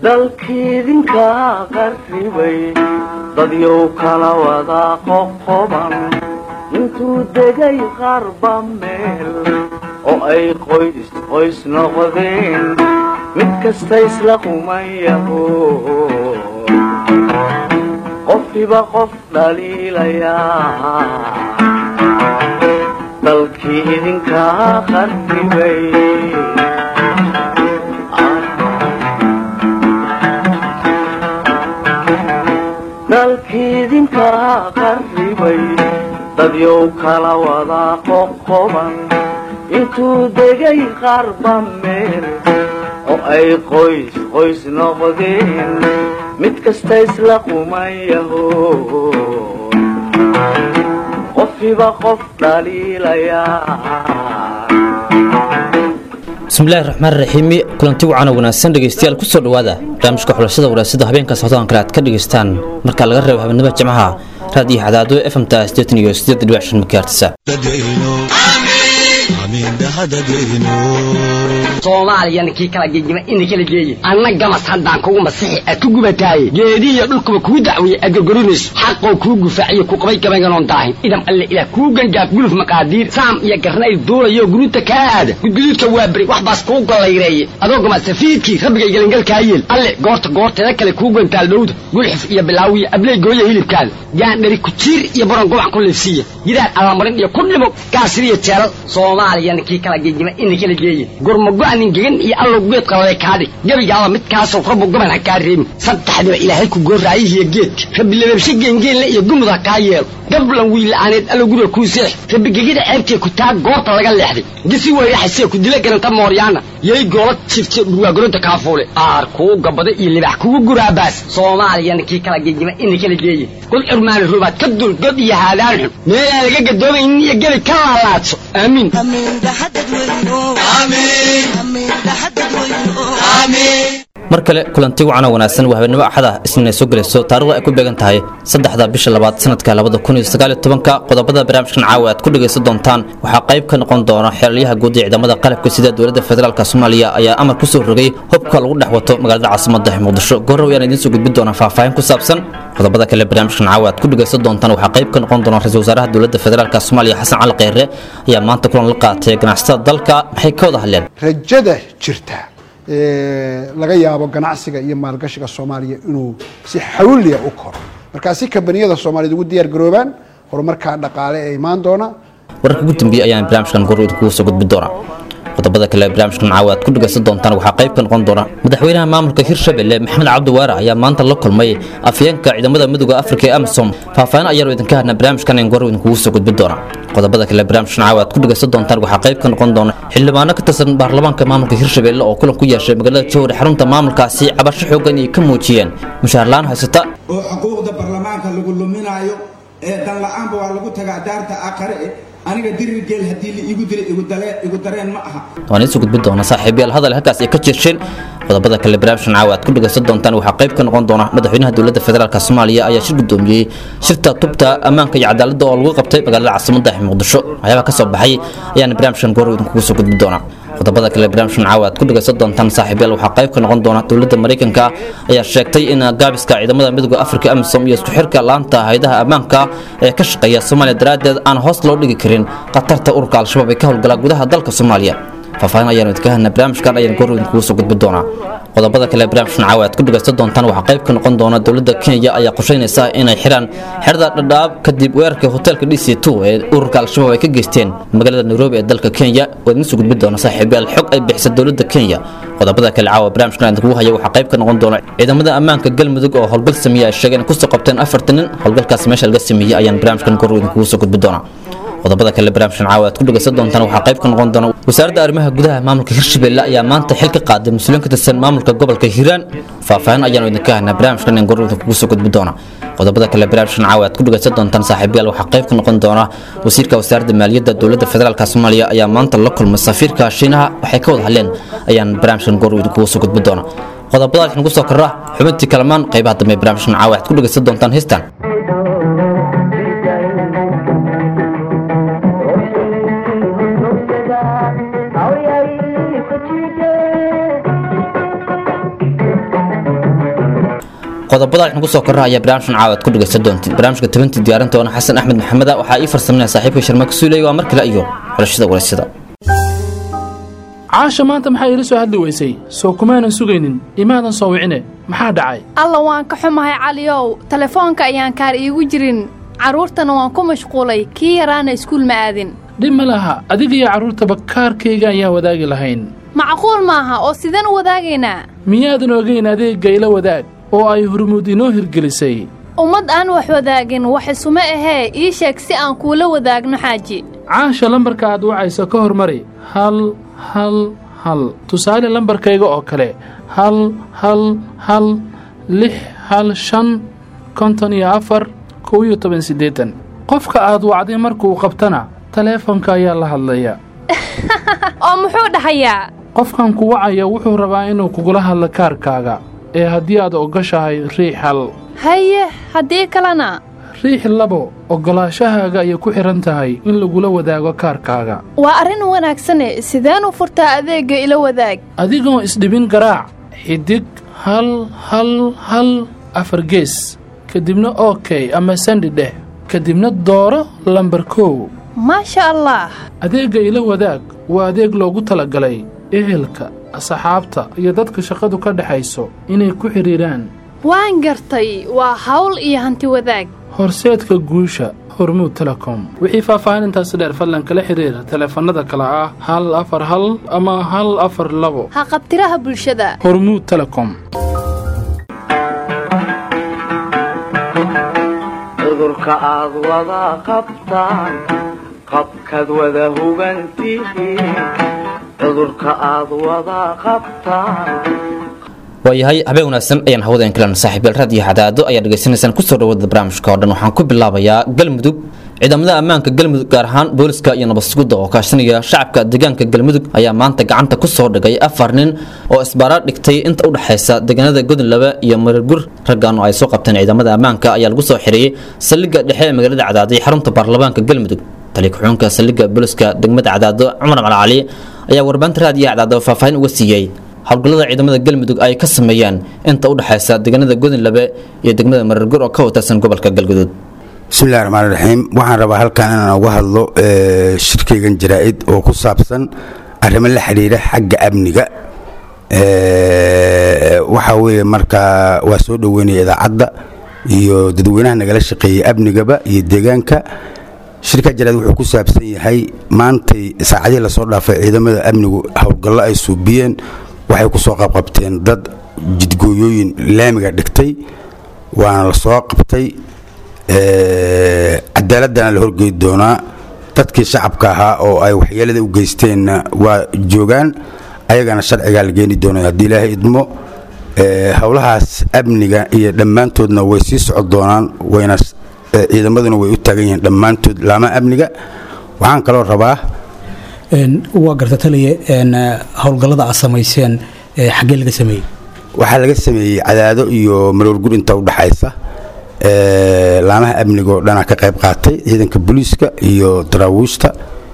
dalkiidinka qarribay dadyow kala wada qoqoban intuu degay qarba meel oo ay qoys noqdeen mid kasta isla qumayaho qofkiiba qof dhaliilayaa dalkii idinka qarribay dalkiidinka qarribay dadyow kala wada qoqoban intuu degay qarba meel oo ay qoys noqdeen mid kasta isla qumayaho qofkiiba qof dhaliilayaa bismillahi raxmaan raxiimi kulanti wacan wanaagsan dhegeystayaal ku soo dhawaada barnaamijka xulashada waraasada habeenka socdaan kale aad ka dhegeystaan marka laga reebo habeenimada jimcaha raadiyo xadaado fmta 88.5 megahertz Soomaaliya kii kala geeyay in kala geeyay annaga masaxan kugu masixi aad ku gubatay geediyo dhulkuba ku dacwiyay agagorinis xaqo ku gufaaciyo ku qabay gabaygan daahin idam alle ila ku gangaaf guluf maqaadiir saam iyo garnay duulayo guruta kaada gudgududka waa bari wax baas ku golayreeyay adoo gama safiidkii rabbiga galangal kaayeel alle goorta kale ku gantaal dhowd gulxif iyo bilaawiya ablay gooyo hilibkaada yaan dhari ku jiir iyo baran go'an ku leefsiya gidaan alamarin iyo ku dhimo gaasriya jeelal Soomaaliya kii kala geeyay in kala geeyay gurmago ningan iyo allo geed qalay kaadi gabiga mid kaas oo rabbu gaban ka reem saddexda ilaahay ku gooraayihiya geed rabbi leebshi gengeen iyo gumada ka yeel gablan wiil aaneed allo guriga ku seex rabbi gigida ceebtay ku taag goorta laga leexday gisi way xasee ku dila garanta mooryaana yey goolad jirtay dhuwa garonta ka foole aar ku gabada iyo libax ku guraabaas Soomaaliya kii kala geeyay in kala geeyay kul irmaan rubaad ka dul god iyo haadaan meel laga gadoobay in iyo gabi ka laalaadso aamin mar kale kulanti wacan wanaagsan waa habeenimo axada isna soo galayso taariikhda ay ku beegan tahay 3 bisha 2 sanadka 2019 qodobada barnaamijkan caawa aad ku dhageysan doontaan waxa qayb ka noqon doona xeelyaha guud ee ciidamada qalabka sida dawladda federaalka Soomaaliya ayaa amar ku soo rogay hubka lagu dhaxwato magaalada caasimadda Muqdisho goor ayaan idin soo gudbin doona faahfaahin ku saabsan qodobada kale barnaamijkan caawa aad ku dhageysan doontaan waxa qayb ka noqon doona ra'iisul wasaaraha dawladda federaalka Soomaaliya Xasan Cali Kheyre ayaa maanta kulan la qaatay ganacsatada dalka maxay ka wada hadleen rajada jirta laga yaabo ganacsiga iyo maalgashiga Soomaaliya inuu si xawliya u koro markaasi kambaniyada Soomaaliyeed ugu diyaar garoobaan horumarka dhaqaale ee imaan doona wararka ugu dambeeyay ayaan barnaamijkan goor ku soo gudbin doona qodobada kale barnaamijkan caawa aad ku dhageysan doontaan waxa qayb ka noqon doona madaxweynaha maamulka Hirshabelle Maxamed Cabdi Waara ayaa maanta la kulmay afyeenka ciidamada midowga Afrika ee AMISOM faahfaahin ayaan idinka hadna barnaamijkan goor ku soo gudbin doona qodobada kale barnaamijkan caawa aad ku dhageysan doontaan waxa qayb ka noqon doona xildhibaano ka tirsan baarlamaanka maamulka Hirshabelle oo kulan ku yeeshay magaalada Jowhar xarunta maamulkaasi cabasho xoogan ay ka muujiyeen mushaar la'aan haysata oo xuquuqda baarlamaanka lagu luminayo ee dan la'aanba waa lagu tagaa daarta aakhire aniga dirigeel hadii la igu dareen ma aha waan isoo gudbin doona saaxiibayaal hadal halkaas ay ka jirsheen qodobada kale barnaamijkan caawa aad ku dhageysan doontaan waxa qayb ka noqon doona madaxweynaha dawladda federaalka Soomaaliya ayaa shir gudoomiyay shirta tubta ammaanka iyo cadaaladda oo lagu qabtay magaalada caasimadda Muqdisho ayaga ka soo baxay ayaan barnaamijkan goor ku soo gudbin doona qodobada kale barnaamijkan caawa aad ku dhageysan doontaan saaxiibayaal waxa qayb ka noqon doona dawladda Mareykanka ayaa sheegtay in gaabiska ciidamada midowga Afrika AMISOM iyo isku xirka laanta hay'adaha ammaanka ee ka shaqeeya Soomaaliya daraadeed aan hoos loo dhigi karin qatarta ururka al-shabaab ee ka howlgala gudaha dalka Soomaaliya faahfaahin ayaan idinka hadna barnaamijkan ayaan goor ku soo gudbin doona qodobada kale barnaamijkan caawa aad ku dhageysan doontaan waxa qayb ka noqon doona dawladda Kenya ayaa qorsheynaysa inay xiraan xirada dhadhaab kadib weerarka hotelka DC2 ee ururka al-shabaab ay ka geysteen magaalada Nairobi ee dalka Kenya oo idin soo gudbin doona saaxiibayaal xog ay bixisay dawladda Kenya qodobada kale caawa barnaamijkan aan ugu hayo waxa qayb ka noqon doona ciidamada ammaanka galmudug oo howlgal sameeyay ay sheegeen ku soo qabteen 4 nin howlgalkaas meesha laga sameeyay ayaan barnaamijkan goor ku soo gudbin doona qodobada kale barnaamijkan caawa aad ku dhageysan doontaan waxa qayb ka noqon doona wasaaradda arrimaha gudaha maamulka Hirshabelle ayaa maanta xil ka qaaday mas'uuliyiin ka tirsan maamulka gobolka Hiiraan faahfaahin ayaan idinka hadna barnaamijkan goor ku soo gudbin doona qodobada kale barnaamijkan caawa aad ku dhageysan doontaan saaxiibayaal waxa qayb ka noqon doona wasiirka wasaaradda maaliyadda dawladda federaalka Soomaaliya ayaa maanta la kulmay safiirka Shiinaha waxay ka wada hadleen ayaan barnaamijkan goor ku soo gudbin doona qodobada waxaan ku soo karaa xubintii kalamaan qaybaha dambe barnaamijkan caawa aad ku dhageysan doontaan heestan qodobada waxaan ku soo korraa ayaa barnaamijkan caawad ku dhageysan doontiin barnaamijka tabantii diyaarintoona xasan axmed maxamed waxaa ii farsameynaya saaxiibka sharmaaka suuley waa mar kale iyo xulashada waraysyada caasha maanta maxaa ila soo hadli weysay soo kumaanan sugaynin imaadan soo wicine maxaa dhacay alla waan ka xumahay caliyow telefoonka ayaan kaar iigu jirin carruurtana waan ku mashquulay kii yaraana iskuul ma aadin dhib ma laha adiga iyo carruurtaba kaarkayga ayaan wadaagi lahayn macquul maaha oo sideen u wadaagaynaa miyaadan ogayn adeegga ila wadaag oo ay hurmuud inoo hirgelisay ummad aan wax wadaagin wax isuma ahee ii sheeg si aan kuula wadaagno xaaji caasha lambarka aad wacayso ka hormari hal tusaale lambarkayga oo kale 1-1-1-6-5-54-18 qofka aad wacday markuu qabtana taleefonka ayaa la hadlaya oo muxuu dhahayaa qofkan ku wacaya wuxuu rabaa inuu kugula hadlo kaarkaaga ee haddii aad ogoshahay riix 1 haye haddii kalena riix 2 ogolaashahaaga ayay ku xihan tahay in lagula wadaago kaarkaaga waa arrin wanaagsane sideen u furtaa adeegga ila wadaag adigoo isdhibin garaac xidig 1-1-1 gees kadibna OK ama sandi dheh kadibna dooro lambar 1 maasha allah adeegga ila wadaag waa adeeg loogu talagalay ehelka asxaabta iyo dadka shaqadu ka dhaxayso inay ku xiriiraan waan gartay waa hawl iyo hanti wadaag horseedka guusha hormuud telecom wixii faahfaahintaasi dheer fadlan kala xiriira taleefanada kale ah 141 ama 142 ha qabtiraha bulshada hormuud telecom cudurka aad wada qabtaan qabkaad wada hugantihiin cudurka aad wada qabtaan waayahay habeen wanaagsan ayaan hawada kala saaxiibayaal raadiyo hadaado ayaa dhageysanaysaan ku soo dhawaada barnaamijka oo dhan waxaan ku bilaabayaa galmudug ciidamada ammaanka galmudug gaar ahaan booliska iyo nabad sugidda oo kaashanaya shacabka deegaanka galmudug ayaa maanta gacanta ku soo dhigay 4 nin oo isbaara dhigtay inta u dhaxaysa deegaanada godonlaba iyo marargur raggan oo ay soo qabteen ciidamada ammaanka ayaa lagu soo xiriyay saldhigga dhexe ee magaalada Cadaado ee xarunta baarlamaanka galmudug talikuxuunka saldhigga booliska degmada Cadaado Cumar Cali ayaa warbaahinta raadiyo Cadaado faahfaahin uga siiyay hawlgallada ciidamada galmudug ay ka sameeyaan inta u dhaxaysa deegaanada godonlaba iyo degmada marargur oo ka tirsan gobolka galgaduud bismillaahir rahmaanir rahiim waxaan rabaa halkan inaan uga hadlo shirkeygan jaraa'id oo ku saabsan arrimo la xiriira xagga amniga waxa weeye marka waa soo dhaweynaya idaacadda iyo dadweynaha nagala shaqeeyay amnigaba iyo deegaanka shirka jaraa'id wuxuu ku saabsan yahay maantay saacadii la soo dhaafay ciidamada amnigu hawlgallo ay suubiyeen waxay ku soo qabqabteen dad jidgooyooyin laamiga dhigtay waana la soo qabtay cadaaladana la horgeey doonaa dadkii shacabka ahaa oo ay waxyeelada u geysteenna waa joogaan ayagana sharcigaa la geeni doonaa haddii ilaahay idmo howlahaas amniga iyo dhammaantoodna way sii socon doonaan wayna ciidamaduna way u taagan yihiin dhammaantood laamaha amniga waxaan kaloo rabaa waa garta taliye howlgallada aad samayseen xaggee laga sameeyey waxaa laga sameeyey Cadaado iyo marargur inta u dhaxaysa laamaha amniga oo dhanaa ka qayb qaatay ciidanka booliiska iyo daraawiishta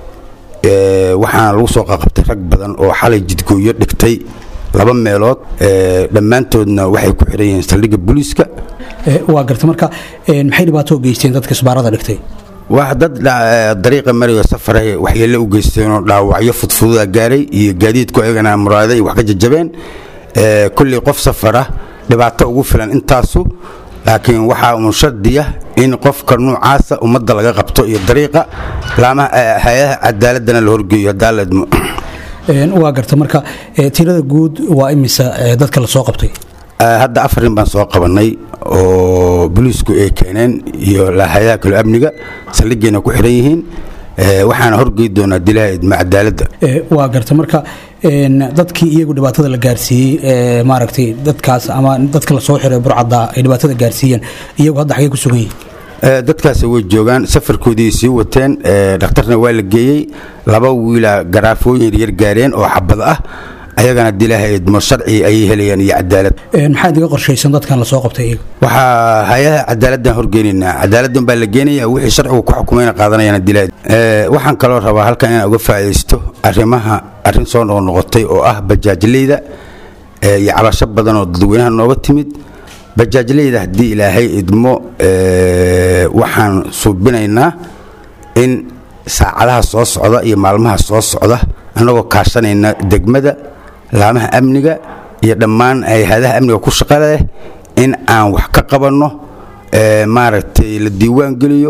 waxaana lagu soo qabtay rag badan oo xalay jidgooyo dhigtay 2 meelood dhammaantoodna waxay ku xiran yihiin saldhigga booliiska waa garta marka maxay dhibaato u geysteen dadka isbaarada dhigtay waa dad dariiqa mariyo safaray waxyeello u geysteen oo dhaawacyo fudfuda gaaray iyo gaadiidku ayagana muraaday wax ka jajabeen kulli qof safara dhibaato ugu filan intaasu laakiin waxa uu shardiya in qofka noocaasa ummadda laga qabto iyo dariiqa laamaha hay'adaha cadaaladana la horgeeyo cadaaladmo waa garta marka tirada guud waa imisa dadka la soo qabtay hadda 4 nin baan soo qabanay oo booliisku ay keeneen iyo hay'adaha kale amniga saldhiggeena ku xiran yihiin waxaana horgeey doonaa dilaaid ma cadaaladda waa garta marka dadkii iyagu dhibaatada la gaarsiiyey maaragtay dadkaas ama dadka la soo xiray burcadda ay dhibaatada gaarsiiyeen iyagu hadda xagee ku sugan yihiin dadkaas way joogaan safarkoodii sii wateen dhakhtarna waa la geeyey 2 wiila garaafooyin yar gaareen oo xabad ah ayagana dilaahayd ma sharci ay helayaan iyo cadaalad maxaa idiga qorshaysan dadkan la soo qabtay iyaga waxa hay'adaha cadaaladda horgeynina cadaaladdan baa la geenayaa wixii sharcigu ku xukumayna qaadanayaan dilaahayd waxaan kaloo rabaa halkan inaan uga faa'iideysto arrin soo noqotay oo ah bajaajleyda iyo cabasho badan oo dadweynaha nooga timid bajaajleyda haddii ilaahay idmo waxaan suubinaynaa in saacadaha soo socda iyo maalmaha soo socda annagoo kaashanayna degmada laamaha amniga iyo dhammaan hay-adaha amniga ku shaqa leh in aan wax ka qabanno maaragtay la diiwaan geliyo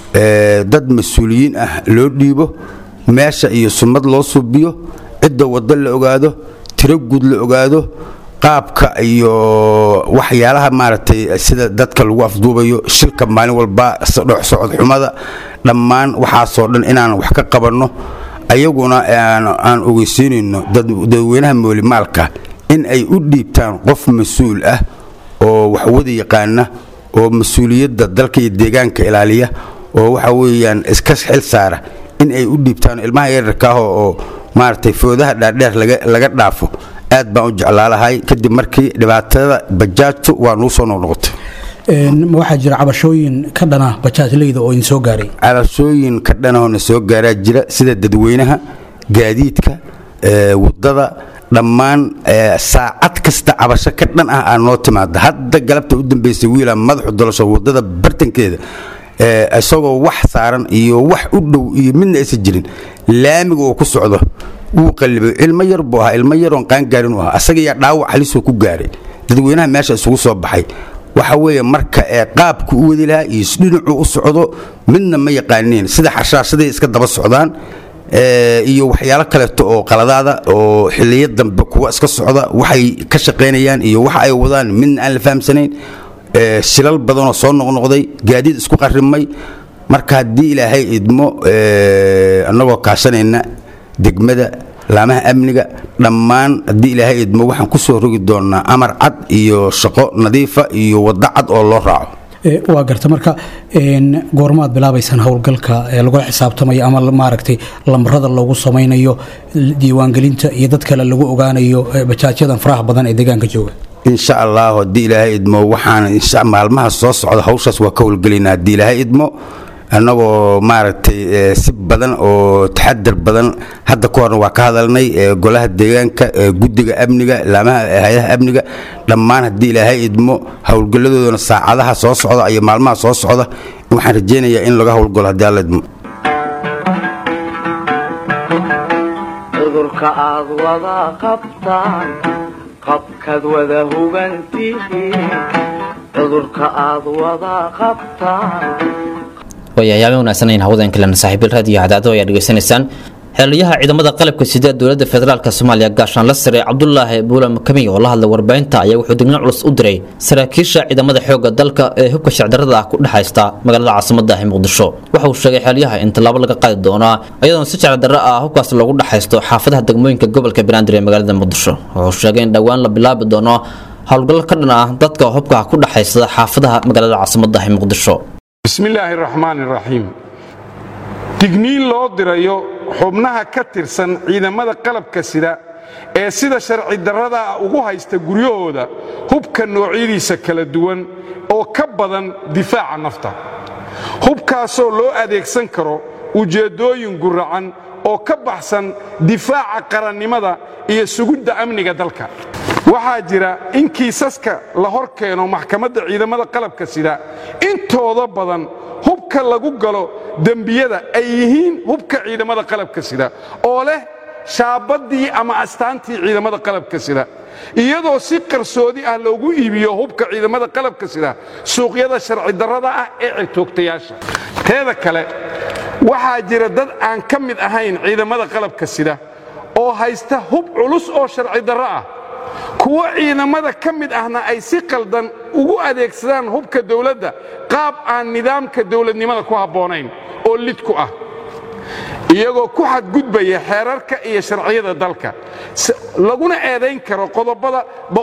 dad mas-uuliyiin ah loo dhiibo meesha iyo sumad loo suubiyo cidda waddo la ogaado tiro guud la ogaado qaabka iyo waxyaalaha maaragtay sida dadka lagu afduubayo shilka maalin walba socod xumada dhammaan waxaasoo dhan inaan wax ka qabanno ayaguna aan ogeysiinayno dadweynaha moolimaalka in ay u dhiibtaan qof mas-uul ah oo wax wada yaqaana oo mas-uuliyadda dalka iyo deegaanka ilaaliya oo waxa weeyaan iska xil saara in ay u dhiibtaan ilmaha yararka ah oo maaragtay foodaha dhaadheer laga dhaafo aad baan u jeclaalahay kadib markii dhibaatada bajaajtu waa nuu soo noqnoqotay waxaa jira cabashooyin ka dhana bajaajleyda oo idin soo gaaray cabashooyin ka dhanahoona soo gaaraa jira sida dadweynaha gaadiidka wadada dhammaan saacad kasta cabasho ka dhan ah aa noo timaada hadda galabta u dambaysay wiila madaxu dolasho wadada bartankeeda isagoo wax saaran iyo wax u dhow iyo midna aysan jirin laamiga oo ku socdo wuu qallibay ilmo yar buu ahaa ilmo yaroon qaangaarin u ahaa asaga yaa dhaawac halisoo ku gaaray dadweynaha meesha isugu soo baxay waxa weeye marka qaabku u wadi lahaa iyo dhinacuu u socdo midna ma yaqaaniin sida xashaashaday iska daba socdaan iyo waxyaalo kaleeto oo qaladaada oo xilliyo dambe kuwa iska socda waxay ka shaqaynayaan iyo waxa ay wadaan midna aan la fahamsanayn shilal badanoo soo noqnoqday gaadiid isku qarrimay marka haddii ilaahay idmo annagoo kaashanayna degmada laamaha amniga dhammaan haddii ilaahay idmo waxaan ku soo rogi doonnaa amar cad iyo shaqo nadiifa iyo waddo cad oo loo raaco waa garta marka goormaad bilaabaysaan howlgalka lagu xisaabtamayo ama maaragtay lambarada loogu samaynayo diiwaangelinta iyo dad kale lagu ogaanayo bajaajyadan faraha badan ee deegaanka jooga insha allah haddii ilaahay idmo waxaan maalmaha soo socda hawshaas waa ka howlgelinaa haddii ilaahay idmo annagoo maaragtay si badan oo taxadar badan hadda ka horna waa ka hadalnay golaha deegaanka guddiga amniga laamaha hay-adaha amniga dhammaan haddii ilaahay idmo howlgalladoodana saacadaha soo socda iyo maalmaha soo socda waxaan rajaynayaa in laga howlgalo haddii alla idmo cudurka aad wada qabtaan qabkaad wada hugantihiin cudurka aad wada qabtaan wayayaabeen wanaagsan hawada kale saaxiibil raadiyo hadaado ayaa dhageysanaysaan xiliyaha ciidamada qalabka sida dawladda federaalka Soomaaliya gaashaan la sare Cabdullaahi Buula Makami oo la hadlay warbaahinta ayaa wuxuu digniin culus u diray saraakiisha ciidamada xoogga dalka ee hubka shacdarada ku dhaxaysta magaalada caasimadda Muqdisho waxa uu sheegay xiliyaha in talaabo laga qaadi doono iyadoo si shacdarada ah hubkaas loogu dhaxaysto xaafadaha degmooyinka gobolka Banaadir ee magaalada Muqdisho wuxuu sheegay in dhawaan la bilaabi doono howlgal ka dhan ah dadka hubka ku dhaxaysta xaafadaha magaalada caasimadda Muqdisho bismillaahi raxmaani raxiim digniin loo dirayo xubnaha ka tirsan ciidamada qalabka sida ee sida sharci darrada ugu haysta guryahooda hubka noocyadiisa kala duwan oo ka badan difaaca nafta hubkaasoo loo adeegsan karo ujeedooyin guracan oo ka baxsan difaaca qarannimada iyo sugidda amniga dalka waxaa jira in kiisaska la hor keeno maxkamadda ciidamada qalabka sida intooda badan hubka lagu galo dembiyada ay yihiin hubka ciidamada qalabka sida oo leh shaabadii ama astaantii ciidamada qalabka sida iyadoo si qarsoodi ah loogu iibiyo hubka ciidamada qalabka sida suuqyada sharci darrada ah ee cirtoogtayaasha teeda kale waxaa jira dad aan ka mid ahayn ciidamada qalabka sida oo haysta hub culus oo sharci darro ah kuwa ciidamada ka mid ahna ay si qaldan ugu adeegsadaan hubka dawladda qaab aan nidaamka dawladnimada ku habboonayn oo lid ku ah iyagoo ku xadgudbaya xeerarka iyo sharciyada dalka laguna eedayn karo qodobada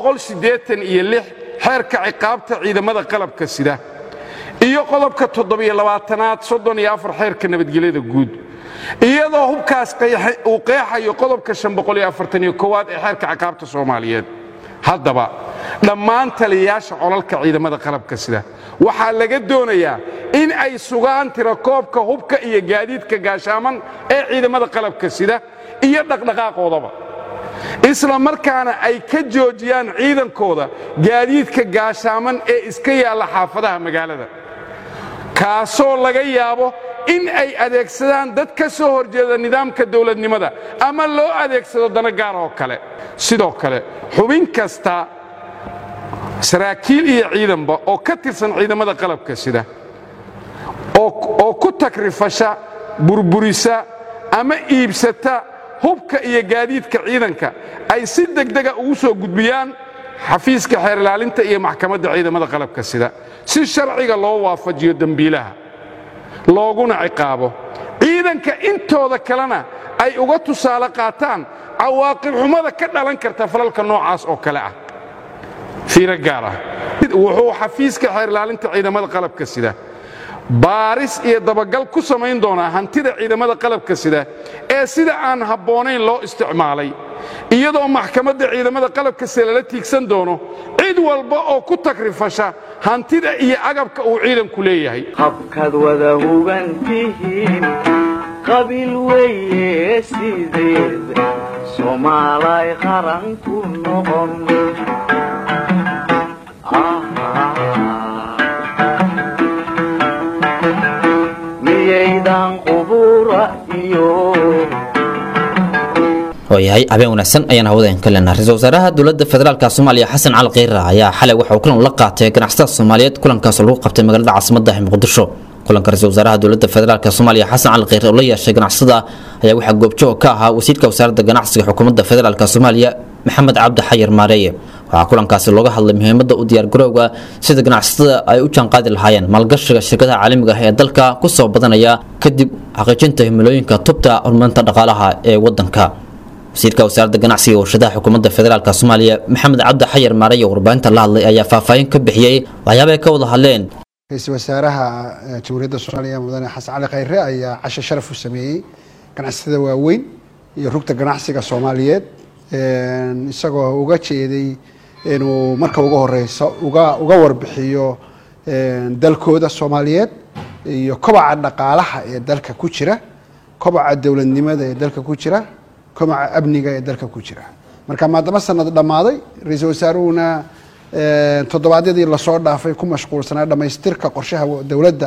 186 xeerka ciqaabta ciidamada qalabka sida iyo qodobka 720aad 34 xeerka nabadgelyada guud iyadoo hubkaas uu qeexayo qodobka 541aad ee xeerka ciqaabta Soomaaliyeed haddaba dhammaan taliyayaasha colalka ciidamada qalabka sida waxaa laga doonayaa in ay sugaan tirakoobka hubka iyo gaadiidka gaashaaman ee ciidamada qalabka sida iyo dhaqdhaqaaqoodaba isla markaana ay ka joojiyaan ciidankooda gaadiidka gaashaaman ee iska yaalla xaafadaha magaalada kaasoo laga yaabo in ay adeegsadaan dad ka soo horjeeda nidaamka dawladnimada ama loo adeegsado dana gaar oo kale sidoo kale xubin kasta saraakiil iyo ciidanba oo ka tirsan ciidamada qalabka sida oo ku takrifasha burburisa ama iibsata hubka iyo gaadiidka ciidanka ay si degdega ugu soo gudbiyaan xafiiska xeer ilaalinta iyo maxkamadda ciidamada qalabka sida si sharciga loo waafajiyo dambiilaha looguna ciqaabo ciidanka intooda kalena ay uga tusaale qaataan cawaaqib xumada ka dhalan karta falalka noocaas oo kale ah fiiro gaar ah wuxuu xafiiska xeer ilaalinta ciidamada qalabka sida baaris iyo dabagal ku samayn doonaa hantida ciidamada qalabka sida ee sida aan habboonayn loo isticmaalay iyadoo maxkamadda ciidamada qalabka sida lala tiigsan doono cid walba oo ku takrifasha hantida iyo agabka uu ciidanku leeyahay habkaad wada hugantihiin qabiil weeye sideed soomaalay qaran ku noqon miyaydan qubura iyo waayahay habeen wanaagsan ayaan hawadayn ka leenahay ra-iisul wasaaraha dowladda federaalka Soomaaliya Xasan Cali Khayre ayaa xalay waxa uu kulan la qaatay ganacsatada Soomaaliyeed kulankaas oo lagu qabtay magaalada caasimadda Muqdisho kulanka ra-iisul wasaaraha dowladda federaalka Soomaaliya Xasan Cali Khayre oo la yeeshay ganacsatada ayaa waxa goobjoog ka ahaa wasiirka wasaaradda ganacsiga xukuumadda federaalka Soomaaliya Maxamed Cabdi Xayir Maareeye waxa kulankaasi looga hadlay muhiimadda u diyaar garowga sida ganacsatada ay u jaanqaadi lahaayeen maalgashiga shirkadaha caalamiga ah ee dalka ku soo badanaya kadib xaqiijinta himilooyinka tubta horumarinta dhaqaalaha ee wadanka wasiirka wasaaradda ganacsiga warshadaha xukuumadda federaalka Soomaaliya Maxamed Cabdi Xayir Maareeye warbaahinta la hadlay ayaa faahfaahin ka bixiyay waxyaabaha ka wada hadleen ra-iisul wasaaraha jamhuuriyadda Soomaaliya mudane Xasan Cali Khayre ayaa casho sharaf u sameeyay ganacsatada waaweyn iyo rugta ganacsiga Soomaaliyeed isagoo uga jeeday inuu marka ugu horeyso uga warbixiyo dalkooda Soomaaliyeed iyo kobaca dhaqaalaha ee dalka ku jira kobaca dawladnimada ee dalka ku jira kobaca amniga ee dalka ku jira marka maadaama sanad dhamaaday ra-iisul wasaaruhuna toddobaadyadii la soo dhaafay ku mashquulsanaa dhamaystirka qorshaha dawladda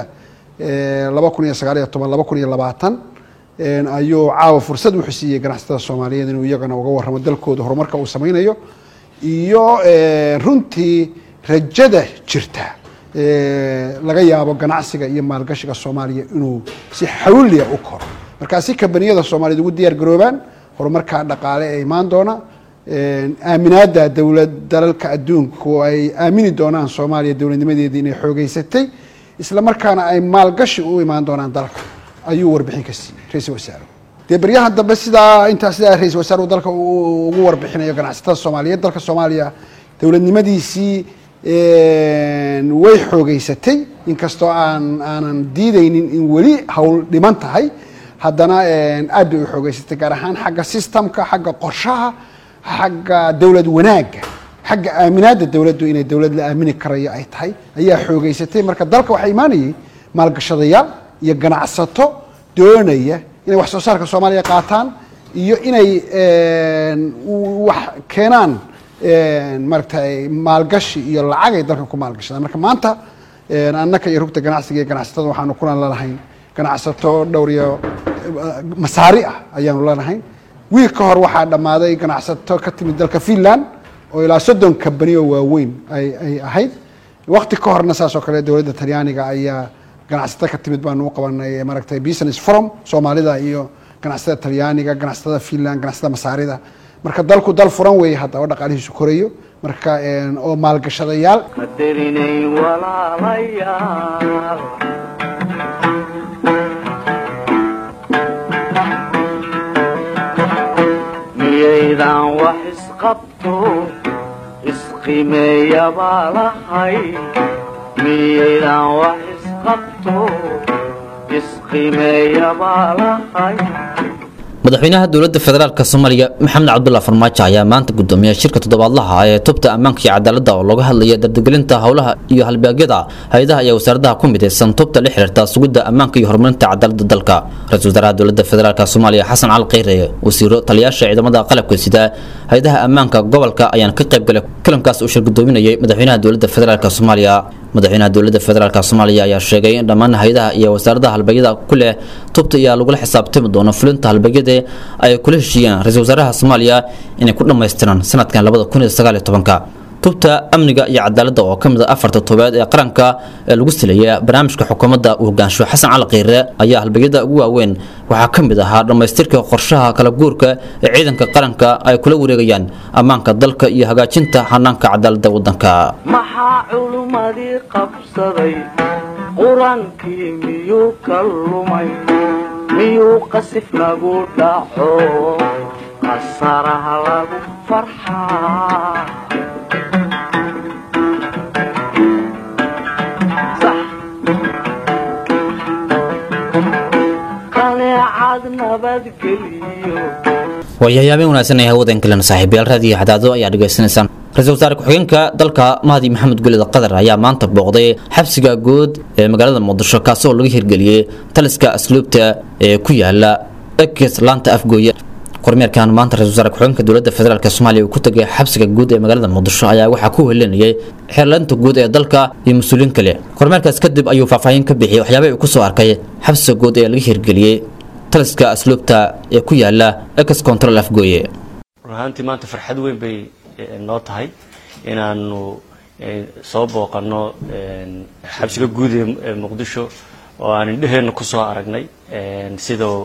2019-2020 ayuu caawa fursad u xisiiyay ganacsatada Soomaaliyeed inuu iyagana uga warramo dalkooda horumarka uu samaynayo iyo runtii rajada jirta laga yaabo ganacsiga iyo maalgashiga Soomaaliya inuu si xawliya u koro marka si kambaniyada Soomaaliyeed ugu diyaar garoobaan horumarka dhaqaale ee imaan doona aaminaada dalalka adduunka ay aamini doonaan Soomaaliya dawladnimadeedii inay xoogeysatay isla markaana ay maalgashi u imaan doonaan dalka ayuu warbixin ka siiyay ra-iisul wasaaruhu dee baryahan dambe intaa sidaa ra-iisul wasaaruhu dalka ugu warbixinayo ganacsatada Soomaaliyeed dalka Soomaaliya dawladnimadiisii way xoogeysatay inkastoo aanan diidaynin in weli hawl dhiman tahay haddana aad bay u xoogeysatay gaar ahaan xagga systemka xagga qorshaha xagga dawlad wanaagga xagga aaminaada dawladdu inay dawlad la aamini karayo ay tahay ayaa xoogeysatay marka dalka waxaa imaanayay maalgashadayaal iyo ganacsato doonaya inay wax soo saarka Soomaaliya qaataan iyo inay wax keenaan martay maalgashi iyo lacag ay dalka ku maalgashadaan marka maanta annaka iyo rugta ganacsiga iyo ganacsatada waxaanu kulan lalahayn ganacsato dhowr iyo masaari ah ayaanu lanahay wiil ka hor waxaa dhammaaday ganacsato ka timid dalka Finland oo ilaa 30 kambaniyo waaweyn ay ahayd waqti ka horna saas oo kale dawladda Talyaaniga ayaa ganacsatada ka timid baanu u qabanay maragtay business forum Soomaalida iyo ganacsatada Talyaaniga ganacsatada Finland ganacsatada masaarida marka dalku dal furan weey hadda oo dhaqaalihiisu korayo marka oo maalgashadayaal qadarinay walaalayaal miyaydan wax isqabto isqimeeya baa lahay miyaydan wax isqabto isqimeeya baa lahay madaxweynaha dowladda federaalka Soomaaliya Maxamed Cabdullaahi Farmaajo ayaa maanta gudoomiyay shirka toddobaadlaha ee tubta ammaanka iyo cadaaladda oo laga hadlayo dardargelinta howlaha iyo halbeegyada hay'adaha iyo wasaaradaha ku midaysan tubta la xiriirta sugidda ammaanka iyo horumarinta cadaaladda dalka. Ra'iisul Wasaaraha dowladda federaalka Soomaaliya Xasan Cali Kheyre wasiiro taliyaasha ciidamada qalabka sida hay'adaha ammaanka gobolka ayaan ka qayb galay kulankaas uu shir gudoominayay madaxweynaha dowladda federaalka Soomaaliya. madaxweynaha dowladda federaalka Soomaaliya ayaa sheegay in dhammaan hay'adaha iyo wasaaradaha halbeegyada ku leh tubta iyo lagu xisaabtami doono fulinta halbeegyada ay kula heshiiyeen ra'iisul wasaaraha Soomaaliya inay ku dhameystiraan sanadkan 2019 tubta amniga iyo cadaaladda oo kamid ah afarta toobaad ee qaranka ee lagu sileeyay barnaamijka xukuumadda uu hogaansho Xasan Cali Kheyre ayaa halbeegyada ugu waaweyn waxaa kamid ah dhameystirka qorshaha kala guurka ee ciidanka qaranka ay kula wareegayaan ammaanka dalka iyo hagaajinta hanaanka cadaaladda wadanka. maxaa culumadii qabsaday quraankii miyuu ka lumay miyuu qasif lagu dhaco qasaraha lagu farxaa wayayaabeen wanaagsan ee hawada kale saaxiibayaal raadiyo hadaado ayaa dhageysanaysaan. Ra'iisul Wasaare ku-xigeenka dalka Mahdi Maxamed Gulid Qadar ayaa maanta booqday xabsiga guud ee magaalada Muqdisho kaasoo lagu hirgeliyay taliska asluubta ee ku yaala Ekis Laanta Afgooye. kormeerkan maanta ra'iisul wasaare ku-xigeenka dowladda federaalka Soomaaliya uu ku tagay xabsiga guud ee magaalada Muqdisho ayaa waxa ku helinayay xeerlanta guud ee dalka iyo mas'uuliyiin kale. kormeerkaas kadib ayuu faahfaahin ka bixiyay waxyaabaha uu ku soo arkay xabsiga guud ee laga hirgeliyay taliska asluubta ee ku yaala Ekis Control Afgooye. runtii maanta farxad weyn bay noo tahay inaanu soo booqano xabsiga guud ee Muqdisho oo aan indhaheena ku soo aragnay sidoo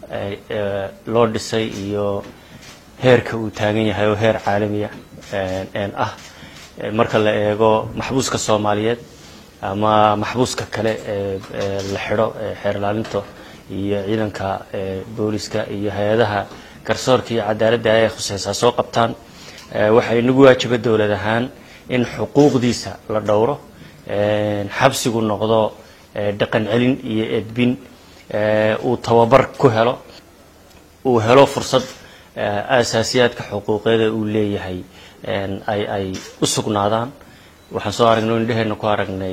loo dhisay iyo heerka uu taagan yahay oo heer caalami ah marka la eego maxbuuska Soomaaliyeed ama maxbuuska kale la xiro xeer ilaalinta iyo ciidanka booliska iyo hay'adaha garsoorka iyo cadaaladda ay khusaysaa soo qabtaan waxay nagu waajib dawlad ahaan in xuquuqdiisa la dhowro xabsigu noqdo dhaqan celin iyo edbin uu tababar ku helo uu helo fursad asaasiyaadka xuquuqeed uu leeyahay ay u sugnaadaan. waxaan soo aragnay indhaheena ku aragnay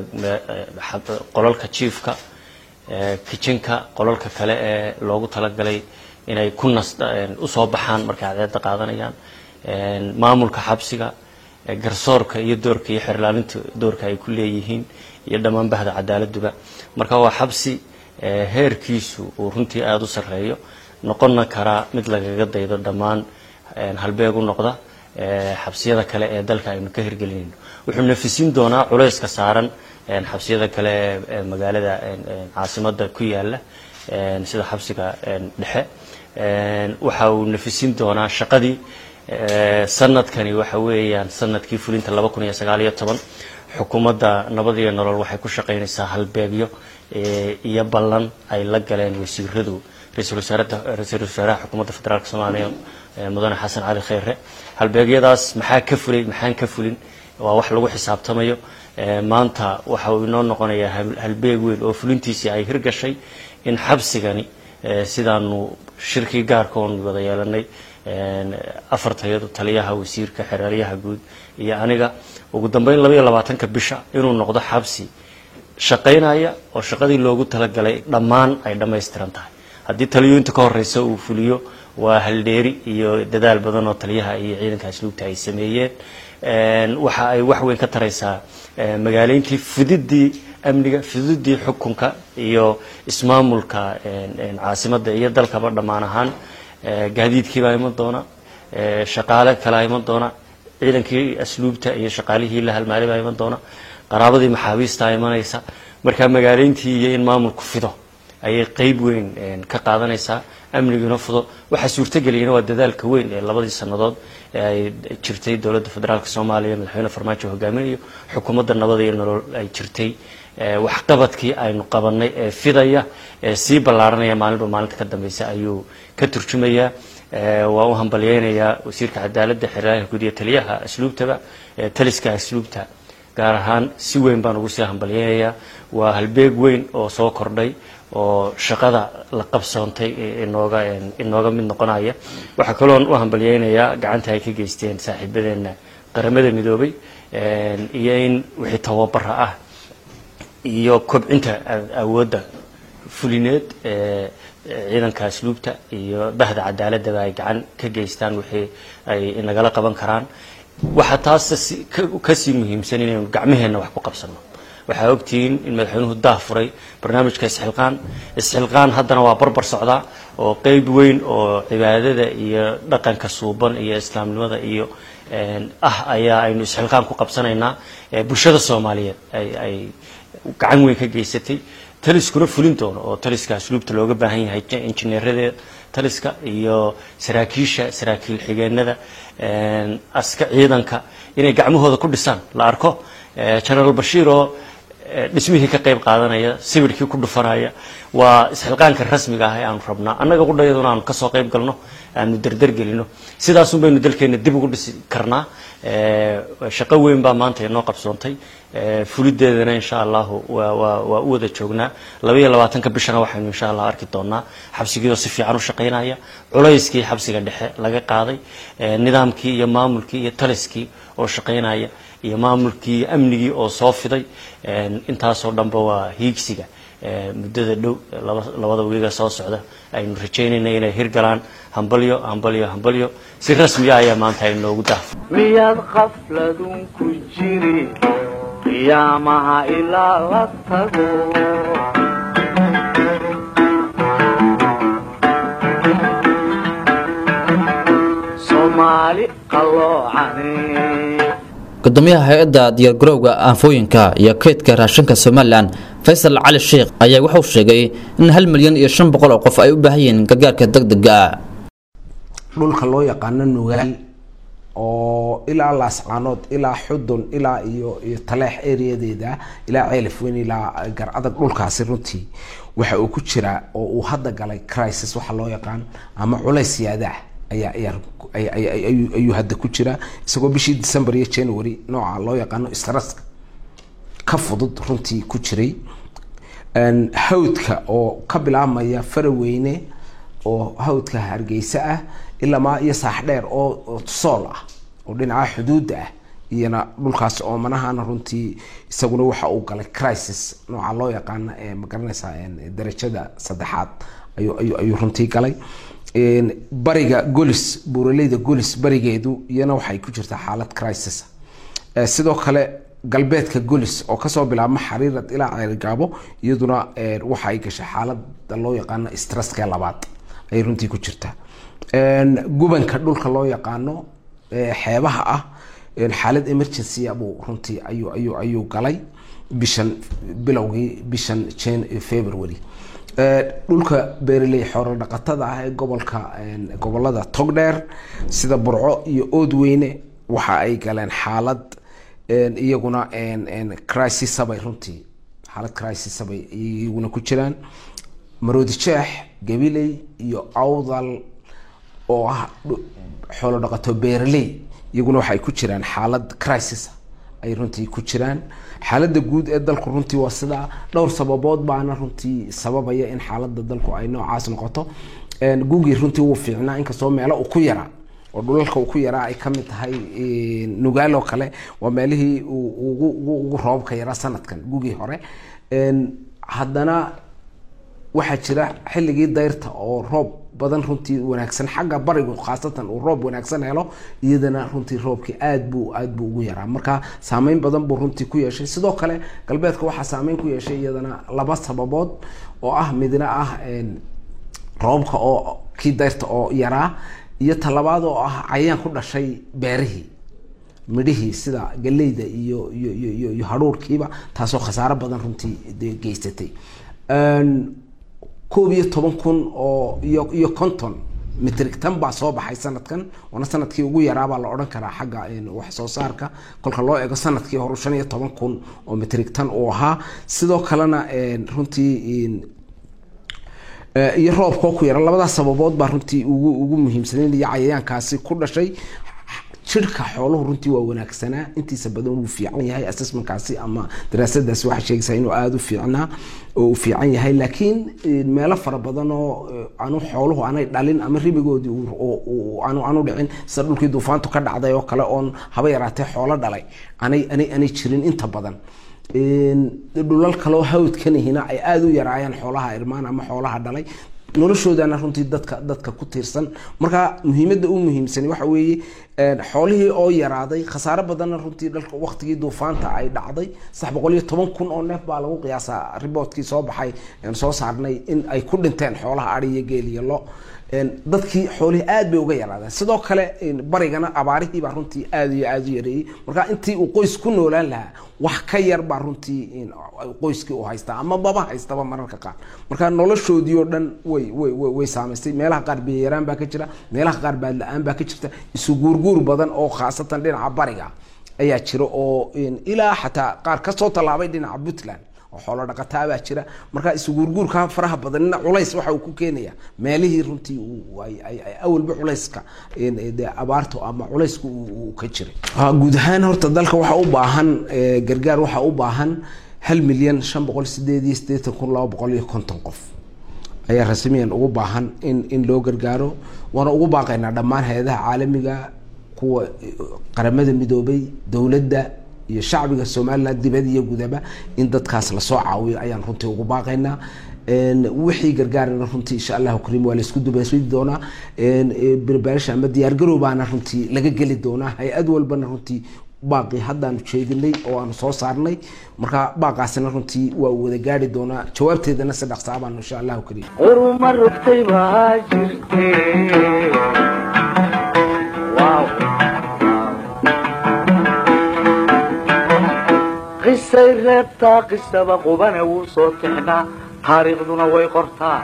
qolalka chiefka kitchenka qolalka kale ee loogu talagalay inay ku u soo baxaan marka cadaalad qaadanayaan maamulka xabsiga garsoorka iyo doorka iyo xeer ilaalinta doorka ay ku leeyihiin iyo dhammaan bahda cadaaladduba. marka waa xabsi heerkiisu uu runtii aad u sareeyo noqon kara mid lagaga daydo dhammaan halbeeg u noqda xabsiyada kale ee dalka aynu ka hirgelinayno. wuxuu nafisin doonaa culayska saaran xabsiyada kale ee magaalada caasimadda ku yaala sida xabsiga dhexe. waxa uu nafisin doonaa shaqadii sanadkani waxa weeyaan sanadkii fulinta 2019 xukuumadda nabad iyo nolol waxay ku shaqeynaysaa halbeegyo iyo ballan ay la galeen wasiiradu ra'iisul wasaaraha xukuumadda federaalka Soomaaliya mudane Xasan Cali Kheyre. halbeegyadaas maxaa ka fulay maxaan ka fulin waa wax lagu xisaabtamayo. maanta waxa uu inoo noqonayaa halbeeg weyn oo fulintiisii ay hirgashay in xabsigani sidaanu shirkii gaarka oo wada yeelanay afartayadu taliyaha wasiirka xeeraliyaha guud iyo aniga ugu dambeyn 22 bisha inuu noqdo xabsi shaqeynaya oo shaqadii loogu talagalay dhammaan ay dhameystiran tahay. haddii taliyooyinka ka horeysa uu fuliyo waa haldheeri iyo dadaal badan oo taliyaha iyo ciidanka asluubta ay sameeyeen waxa ay wax weyn ka taraysaa magaaleyntii fududii amniga fududii xukunka iyo ismaamulka caasimadda iyo dalkaba dhammaan ahaan gaadiidkii baa iman doona shaqaale kala iman doona ciidankii asluubta iyo shaqaalihii la halmaalay baa iman doona qaraabadii maxaabiista imanaysa. marka magaaleyntii iyo in maamulku fido ayay qayb weyn ka qaadanaysaa amniguna fudo. waxa suurtageliyay waa dadaalka weyn ee labadii sanadood ee ay jirtay dowladda federaalka Soomaaliya madaxweyne Farmaajo hogaaminayo xukuumadda nabad iyo nolol ay jirtay wax qabadkii aynu qabanay ee fidaya ee si ballaaranaya maalinba maalinta ka dambaysa ayuu ka turjumayaa. waa u hambalyeynaya wasiirka cadaaladda xeerlaha guud iyo taliyaha asluubtaba taliska asluubta gaar ahaan si weyn baan ugu sii hambalyeynayaa waa halbeeg weyn oo soo kordhay oo shaqada la qabsoontay inooga mid noqonaya waxaa kaloon u hambalyeynayaa gacanta ay ka geysteen saaxiibadeena qaramada midoobay iyo in wixii tababara ah iyo kobcinta awoodda fulineed ciidanka asluubta iyo bahda cadaaladda ay gacan ka geystaan wixii ay nagala qaban karaan waxa taas ka sii muhiimsan inaynu gacmaheena wax ku qabsano waxaa ogtihiin in madaxweynuhu daafuray barnaamijka isxilqaan haddana waa barbar socdaa oo qeyb weyn oo cibaadada iyo dhaqanka suuban iyo islaamnimada iyo ayaa aynu isxilqaan ku qabsanaynaa bulshada Soomaaliyeed ay gacan weyn ka geysatay taliskuna fulin doono oo taliska asluubta looga baahan yahay injineerada taliska iyo saraakiil xigeenada aska ciidanka inay gacmahooda ku dhisaan la arko General Bashir oo dhismihii ka qayb qaadanaya sawirkii ku dhufanaya waa isxilqaanka rasmiga ah ee aan rabnaa annaga qudhayaduna aan ka soo qayb galno aanu dardar gelino sidaas un baynu dalkeena dib ugu dhisi karnaa shaqo weyn baa maanta inoo qabsoontay fulideedana insha Allah waa u wada joognaa 22 bishana waxaynu insha Allah arki doonaa xabsigiido si fiican u shaqeynaya culayskii xabsiga dhexe laga qaaday nidaamkii iyo maamulkii iyo taliskii oo shaqeynaya iyo maamulkii amnigii oo soo fiday intaas oo dhanba waa hiigsiga muddada dhow labada wiiga soo socda aynu rajaynaynaa inay hirgalaan hambalyo si rasmi ah ayaa maanta ay noogu daafo miyaad qafladun ku jiri qiyaamaha ilaa la tago Soomaali qalloocane gudoomiyaha hay'adda diyaargarowga aanfooyinka iyo kaydka raashinka Soomaaliland Faisal Cali Sheekh ayaa wuxuu sheegay in 1.5 milyan oo qof ay u baahan yihiin gargaarka degdega ah dhulka loo yaqaan Nugaal oo ilaa Laascaanood ilaa Xudun ilaa iyo Taleex areadeeda ilaa Ceelafweyn ilaa Garcad dhulkaasi runtii waxa uu ku jira oo uu hadda galay crisis waxa loo yaqaan ama culays yaada ayuu hadda ku jira isagoo bishii December iyo January nooca loo yaqaan stress ka fudud runtii ku jiray hawdka oo ka bilaabmaya Faraweyne oo hawdka Hargeysa ah ilaa ma iyo Saaxdheer oo Sool ah oo dhinaca xuduud ah iyana dhulkaas oo manahana runtii isaguna waxa uu galay crisis nooca loo yaqaan magaranaysa darajada saddexaad ayuu runtii galay bariga Golis buuraleyda Golis barigeedu iyana waxay ku jirtaa xaalad crisis sidoo kale galbeedka Golis oo ka soo bilaabma Xariirad ilaa Ceelgaabo iyaduna waxa ay gashay xaalad loo yaqaan stresska labaad ay runtii ku jirtaa gubanka dhulka loo yaqaano xeebaha ah xaalad emergency abu runtii ayuu galay bilowgii bishan February dhulka beeraley xoolo dhaqatada ah ee gobolada Togdheer sida Burco iyo Oodweyne waxa ay galeen xaalad iyaguna crisis sabay runtii xaalad crisis sabay iyaguna ku jiraan Maroodi Jeex Gabiley iyo Awdal oo ah xoolo dhaqato beeraley iyaguna waxay ku jiraan xaalad crisis ay runtii ku jiraan xaaladda guud ee dalku runtii waa sida dhowr sababood baana runtii sababaya in xaaladda dalku ay noocaas noqoto guugi runtii uu fiicnaa inkastoo meelo uu ku yaraa oo dhulalka uu ku yaraa ay ka mid tahay Nugaal oo kale waa meelihii ugu roobka yaraa sanadkan guugi hore haddana waxa jira xilligii dayrta oo roob badan runtii wanaagsan xagga barigu khaasatan uu roob wanaagsan helo iyadana runtii roobki aad buu ugu yaraa marka saameyn badan buu runtii ku yeeshay sidoo kale galbeedka waxa saameyn ku yeeshay iyadana laba sababood oo ah midna ah roobka oo kii dayrta oo yaraa iyo talabaad oo ah cayayaan ku dhashay beerihii midhihii sida galeyda iyo haruurkiiba taasoo khasaaro badan runtii geysatay 11,000 oo iyo konton metrik tan baa soo baxay sanadkan wana sanadkii ugu yaraa baa la oran karaa xagga wax soo saarka kolka loo eego sanadkii hore 15,000 oo metrik tan oo ahaa sidoo kalena runtii iyo roobka ku yara labada sababood baa runtii ugu muhiimsaneen iyo cayayaankaasi ku dhashay jirka xooluhu runtii waa wanaagsanaa intiisa badan wuu fiican yahay assessmentkaasi ama daraasadaasi waxay sheegaysaa inuu aada u fiicnaa oo u fiican yahay laakiin meelo fara badan oo aanu xooluhu aanay dhalin ama ribigoodii aanu dhicin sida dhulkii duufaantu ka dhacday oo kale oon haba yaraatee xoolo dhalay aanay jirin inta badan dhulal kaloo hawdkanihina ay aada u yaraayaan xoolaha irmaan ama xoolaha dhalay noloshoodana runtii dadka ku tiirsan marka muhiimadda u muhiimsani waxa weeye xoolihii oo yaraaday khasaare badanna runtii dhalka waqtigii duufaanta ay dhacday 310,000 oo neef baa lagu qiyaasaa riboodkii soo baxay soo saarnay in ay ku dhinteen xoolaha ari iyo geel iyo lo dadkii xoolihii aad bay uga yaraadeen sidoo kale barigana abaarihii baa runtii aad iyo aad u yareeyay marka intii uu qoys ku noolaan lahaa wax ka yar baa runtii qoyskii uu haysta ama baba haystaba mararka qaar marka noloshoodii oo dhan way saamaysay meelaha qaar biyo yaraan baa ka jira meelaha qaar baad la-aan baa ka jirta isu guurguur badan oo khaasatan dhinaca bariga ayaa jira oo ilaa xataa qaar kasoo tallaabay dhinaca Puntland oo xoolo dhaqataa baa jira marka isu guurguurka faraha badanna culays waxa uu ku keenaya meelihii runtii ay awalba culayska abaarto ama culaysku uu ka jiray guud ahaan horta dalka waxa u baahan gargaar waxa u baahan 1,588,250 qof ayaa rasmiyan ugu baahan in loo gargaaro wana ugu baaqaynaa dhammaan hay'adaha caalamiga kuwa qaramada midoobay dawladda iyo shacbiga Soomaaliland dibadda iyo gudaba in dadkaas la soo caawiyo ayaan runtii ugu baaqaynaa wixii gargaarna runtii insha Allah kariim waa la isku dubaysan doonaa barbaarish ama diyaar garoobaana runtii laga gali doonaa hay'ad walbana runtii baaqi haddaan jeedinay oo aan soo saarnay marka baaqaasina runtii waa wada gaari doonaa jawaabteedana si dhaqso ah baan insha Allah kariim urma rugtay baa jirtay wow qisay reebtaa qisaba qubana wuu soo tixnaa taariikhduna way qortaa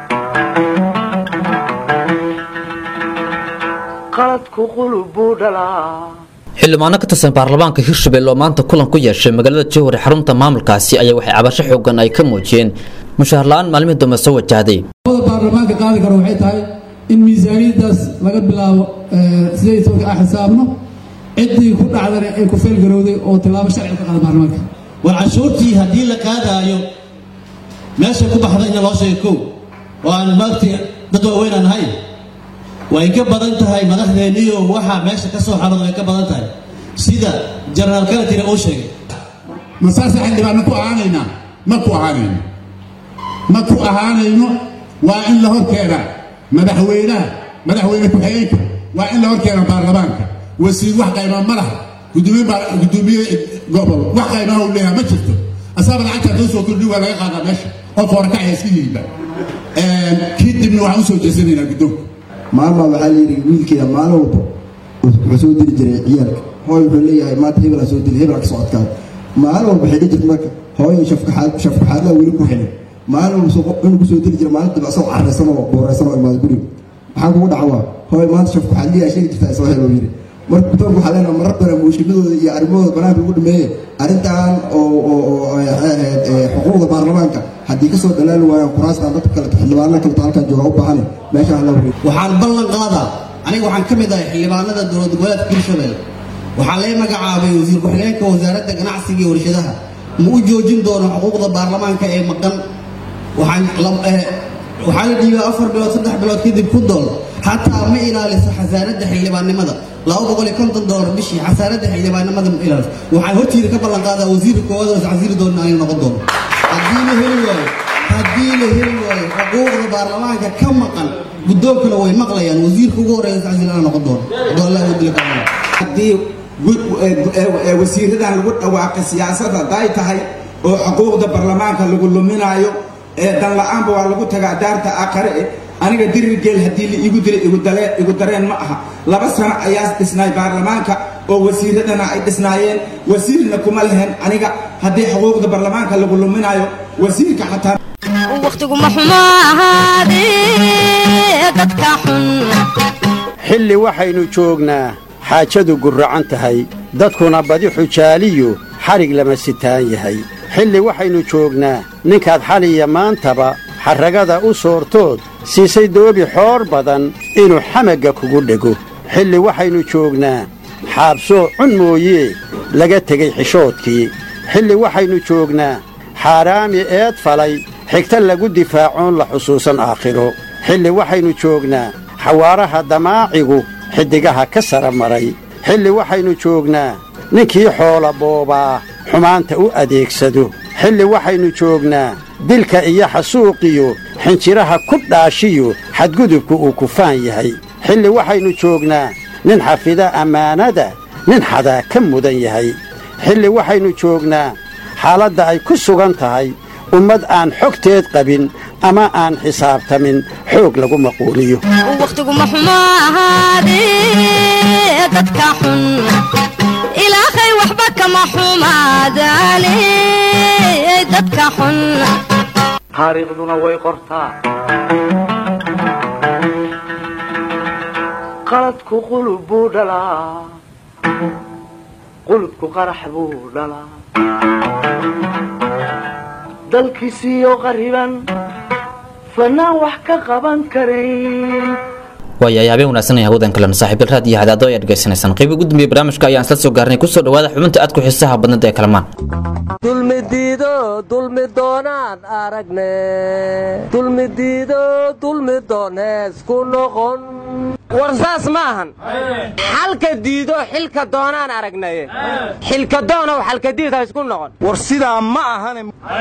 qaladku qulub buu dhalaa xildhibaano ka tirsan baarlamaanka Hirshabelle oo maanta kulan ku yeeshay magaalada Jowhar xarunta maamulkaasi ayaa waxay cabasho xooggan ay ka muujiyeen mushaar la'aan maalmihii dambe soo wajahday baarlamaanka qaadi karo waxay tahay in miisaaniyadaas laga bilaabo sidii soo xisaabno cidii ku dhacdana ay ku feel garowday oo tilaabo sharci ka qaada baarlamaanka والعشورتي هدي لك هذا يو ماشي كوب حدا إن الله شيكو وأنا مالتي بدو وين أنا هاي وإن كبدنت هاي مدخل نيو وحى ماشي كسر حرض وإن كبدنت هاي سيدا جرال كانت يرأو شيء مساسة عندما نكو أهانينا مكو أهانينا وإن له كيرا مدحوينا كحييك وإن له كيرا بارلمانك وسيد واحد إمام ملح قدومي قبل واحد ما هو لها ما شفته أصاب العكس توصل كل جوا لا يقعد ماشي أو فرقة يسكين بقى كيد من واحد وصل جسدنا قدوم ما بحالي رجول كده ما له وسود الجريعيال هاي بقولي هاي ما تهيب ولا سود الهيب لك صوت كان ما له بحاجة جسمك هاي شفك حاله ويلكو حلو ما له سوق إنه سود الجري ما تبقى صوت على سنة ورسنة ما تقولي حاجة دعوة هاي ما تشوفك حالي شيء تفسره حلو ويري marka waxaan mararka mushkiladooda iyo arrimahooda banaanka ugu dhameeyay arintan oo xuquuqda baarlamaanka hadii ka soo dalaal waayaan kuraasta dadka kale xildhibaanada kale halkan jooga u baahan meesha la wariyo waxaan ballan qaadaa aniga waxaan kamid ahay xildhibaanada dowlad goboleedka Hirshabelle waxaa la magacaabay wasiir ku-xigeenka wasaaradda ganacsiga iyo warshadaha ma u joojin doono xuquuqda baarlamaanka ee maqan waxaan la dhiibay 4 bilood 3 bilood kadib ku dool hataa ma ilaaliso xasaanada xildhibaannimada $250 bishii xasaanada xildhibaannimada ma ilaaliso waxaan hortiida ka ballan qaadaa wasiirka koowaad oo wasiir doona ay noqon doono haddii la heli waayo xuquuqda baarlamaanka ka maqan guddoonkana way maqlayaan wasiirka ugu horeeya wasiir aan noqon doono doolaha wadilka baarlamaanka haddii wasiiradan lagu dhawaaqay siyaasadda haday tahay oo xuquuqda baarlamaanka lagu luminayo dan la'aanba waa lagu tagaa daarta aqare aniga dirigeel hadii la igu dareen ma aha 2 sano ayaa dhisnay baarlamaanka oo wasiiradana ay dhisnaayeen wasiirna kuma lahayn aniga hadii xuquuqda baarlamaanka lagu luminayo wasiirka xataa waqtigu ma xumaadee dadka xun xilli waxaynu joognaa xaajadu gurracan tahay dadkuna badi xujaaliyo xarig lama sitaan yahay xilli waxaynu joognaa ninkaad xaliya maantaba xarragada u soortood siisay doobi xoor badan inuu xamagga kugu dhego xilli waxaynu joognaa xaabsoo cun mooyee laga tegey xishoodkii xilli waxaynu joognaa xaaraami eed falay xigta lagu difaacoon la xusuusan aakhiro xilli waxaynu joognaa xawaaraha damaacigu xiddigaha ka sara maray xilli waxaynu joognaa ninkii xoola boobaa xumaanta u adeegsado xilli waxaynu joognaa dilka iyo xasuuqiyo xinjiraha ku dhaashiyo xadgudubku uu kufaan yahay xilli waxaynu joognaa nin xafida ammaanada nin xadaa ka mudan yahay xilli waxaynu joognaa xaaladda ay ku sugan tahay ummad aan xogteed qabin ama aan xisaabtamin xoog lagu maquuliyo wakhtiguma xumo ahaadee dadka xun ilaahay waxba kama xumaadaane dadka xun taariikhduna way qortaa qaladku qulub buu dhalaa qulubku qarax buu dhalaa dalkiisiiyo qariban fanaan wax ka qaban karayn waayahay habeen wanaagsan ee hawdan kale saaxiibil raad iyo hadaado ay dhageysanaysan qayb ugu dambeeyay barnaamijka ayaan isla soo gaarnay ku soo dhawaada xubinta aad ku xiisaha badnada ee kalamaan dulmidiido dulmi doonaan aragne dulmidiido dulmi doonees ku noqon warsaas maahan xalka diido xilka doonaan aragnaye xilka doonow xalka diid ha isku noqon war sidaa ma ahane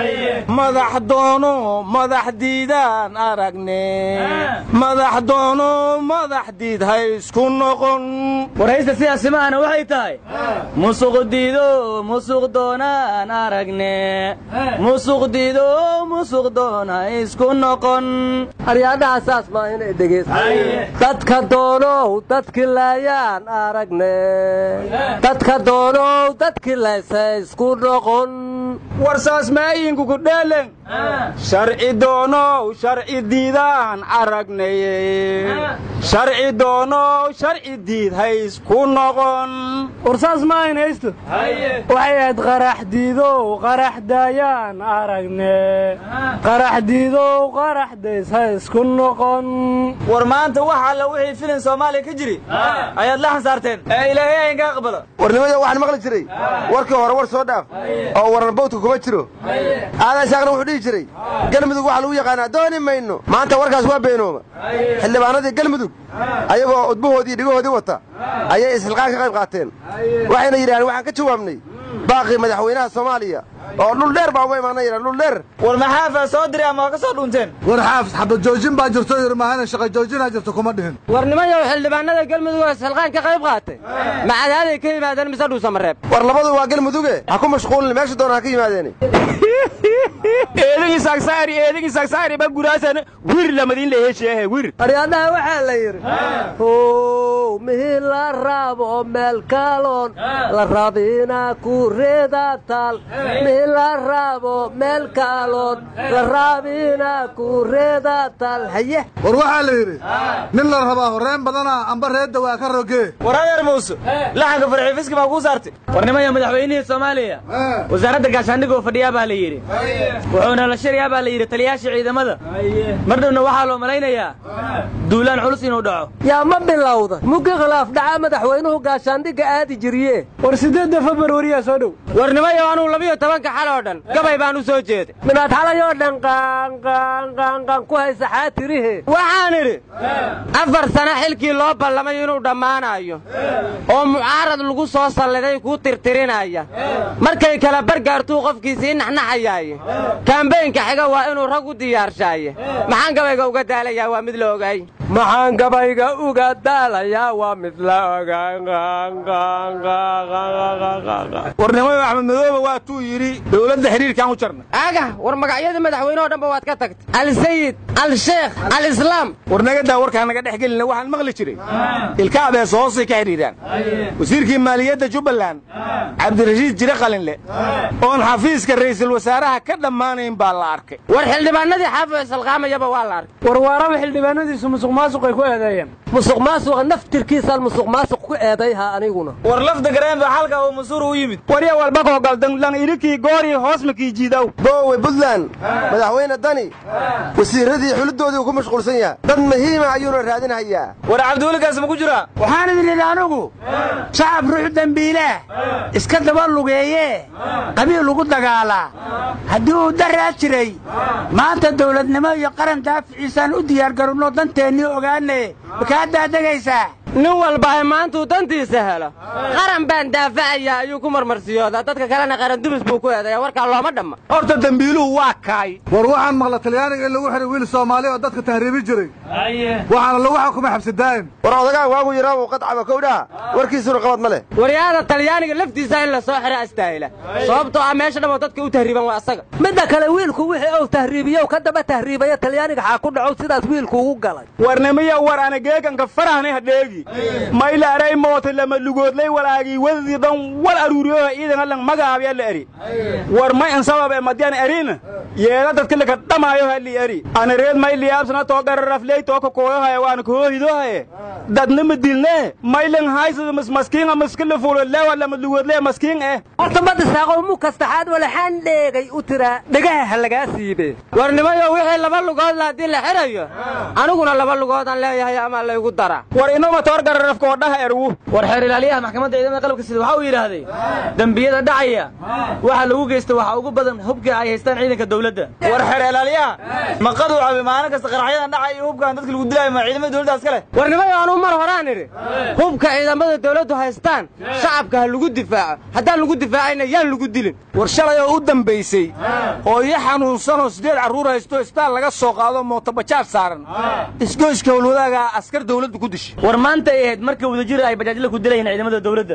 madax doono madax diidaan aragne madax doono madax diid ha isku noqon waraysta sidaasi maahana waxay tahay musuq diido musuq doonaan aragne musuq diido musuq doon ha isku noqon aryaadhaha saas maa inay dhegeysta dadka doonow dadki laayaan aragne dadka doonow dadki laysa isku noqon warsaas maayinku ku dheelen sharci doonow sharci diidaan aragneye sharci doonow sharci diid ha isku noqon warsaas maahin haysto waxay ahayd qarax diidow qarax daayaan aragne qarax diidow qarax days ha isku noqon war maanta waxa la wixii filim Soomaaliya ka jiri ayaad la xasaarteen ilaahay ay ka aqbalo warnimada waxaan maqli jiray warkii hore war soo dhaaf oo waran boodka kuma jiro aadan shaaqna wuxuu dhigi jiray galmudug waxa lagu yaqaanaa dooni mayno maanta warkaas waa beenooma xildhibaanadii galmudug ayagoo udbahoodii dhigahoodii wata ayay isxilqaan ka qayb qaateen waxayna yiraahdeen waxaan ka jawaabnay baaqi madaxweynaha Soomaaliya oo dhul dheer baa imaanay yiraahdeen dhul dheer war maxaafa soo diray ama ka soo dhunteen war xaafis xabad joojin baa jirto yirmaahana shaqo joojina jirto kuma dhihin warnimayo xildhibaanada galmudug oo isxilqaan ka qayb qaatay macadaanay ka yimaadeen mise dhuusa mareeb war labadu waa galmuduge ha ku mashquulin meesha doona ka yimaadeen eedigi sagsaari ba guraasan wir lamadin leeyahay wir aryaadaha waxa la yiri oo mihi la raabo meel kaloon la raabina ku reedatal mihi la raabo meel kaloon la raabina ku reedatal haye war waxa la yiri nin la rabaa horeen badana amba reeda waa ka roge waraayar muuse laxanka farxiifiski ma ku saartay warnimada madaxweynaha Soomaaliya wasaaradda gaashaandhigga oo fadhiya baa la yiri wuxuuna la shiryaa baa la yiri taliyaasha ciidamada mardowna waxa loo malaynayaa duulaan culus inuu dhaco yaa ma bilowda mugi khilaaf dhaca madaxweynuhu gaashaandhigga aadi jiriye war 8 Febraayo soo dhow warnimayo anu 12 xal oo dhan gabay baan u soo jeeday minaad xalayo dhan qaan ku haysa xaatirihe waxaan iri 4 sano xilkii loo ballamay inuu dhamaanayo oo mucaarad lagu soo salliday ku tirtirinaya markay kala bargaartuu qofkiisii naxnaxayay kaambeynka xiga waa inuu rag u diyaarshaay maxaan gabayga uga daalayaa waa mid la ogaay maxaan gabayga uga daalayaa waa mid la ogaay warnimada Axmed Madoobe waa tuu yiri dawladda xiriirkan u jarna aga war magacyada madaxweynaha dhanba waad ka tagtay al-Sayyid al-Sheikh al-Islam warnaga daa warkaan naga dhaxgelina waxaan maqli jiray ilkaade soosi ka xiriiraan wasiirkii maaliyadda Jubbaland Cabdirashiid Jire Qalinle oo xafiiska ra'iisul wasaaraha ka dhamaanayn baa la arkay war xildhibaanadii xaafis alqaamayaba waa la arkay war waara xildhibaanadiisu musuq maasuqay ku eedeeyeen musuq maasuqa naftirkiisa musuq maasuq ku eedayha aniguna war lafda gareen ba halka oo masuur u yimid wariya walba ko galdan lan irikii goori hoos ma kii jiidaw boowe Puntland madaxweyne Dani wasiiradii xulidoodii ugu mashquulsan yahay dad muhiim ah ayuu raadinayaa war Cabduul kaas ma ku jira waxaan idin ilaa anigu shacab ruux dambiile iska daba lugeeye qabiil ugu dagaala haddii uu daraa jiray maanta dawladnimo iyo qaran daaficiisaan u diyaar garowno danteennii ogaanay ka daadagaysaa nin walba maanta uu dantiisa helo qaran baan daafacaya ayuu ku marmarsiyoodaa dadka kalena qaran dubis buu ku eedayaa warkaa looma dhamma horta dambiiluhu waa kaay war waxaan maqla talyaaniga in lagu xiray wiil Soomaali oo dadka tahriibi jiray waxaana lagu xukumay xabsi daa'im war odagaa waagu yaraa uu qadcaba kowdhaha warkiisuna qabad ma leh waryaada talyaaniga laftiisa in la soo xiray astaayila sababtoo ah meesha dhabo dadka u tahriiban waa asaga midda kale wiilku wixii uu tahriibiyo ka daba tahriibaya talyaaniga xaa ku dhaco sidaas wiilku ugu galay warnamiya war ana geeganka farahnay hadheegi mayla aray moota lama lugoodlay walaagii wadii dan wal aruuriyo ciidan lan magacaab la eri war may an sabab ee madyan erina yeela dadka la dhamayo hali eri ana reed may liyaabsana to gararafley to ko kooyahay waan ko hidohay dadna madilne maylan hayso maskiin maskil fuulo la wala lugoodlay maskiin horta bad saaqo mu kastaxaad wala xan dheegay u tira dhagaha laga siibe warnimayo wixii laba lugood la dil xirayo aniguna laba lugood aan leeyahay ama la igu dara war inoo toor gararafka wadhaha erwu war xeer ilaaliyaha maxkamadda ciidamada qalabka sida waxa uu yiraahday dambiyada dhacaya waxa lagu geystay waxa ugu badan hubka ay haystaan ciidanka dawladda war xeer ilaaliyaha maqadu cabi maana kasta qaraxyada dhacay hubkan dadka lagu dilay ma ciidamada dawladda askale war nimayo aanu mar horaan iri hubka ciidamada dawladdu haystaan shacabka lagu difaaco haddaan lagu difaacayna yaan lagu dilin war shalay oo u dambeysay oo iyo xanuunsan oo 8 caruur haysto istaan laga soo qaado mooto bajaaj saaran isgoyska walwadaaga askar dawladdu ku dishay war maanta ay markii wada jir ay bajaajla ku dilayeen ciidamada dawladda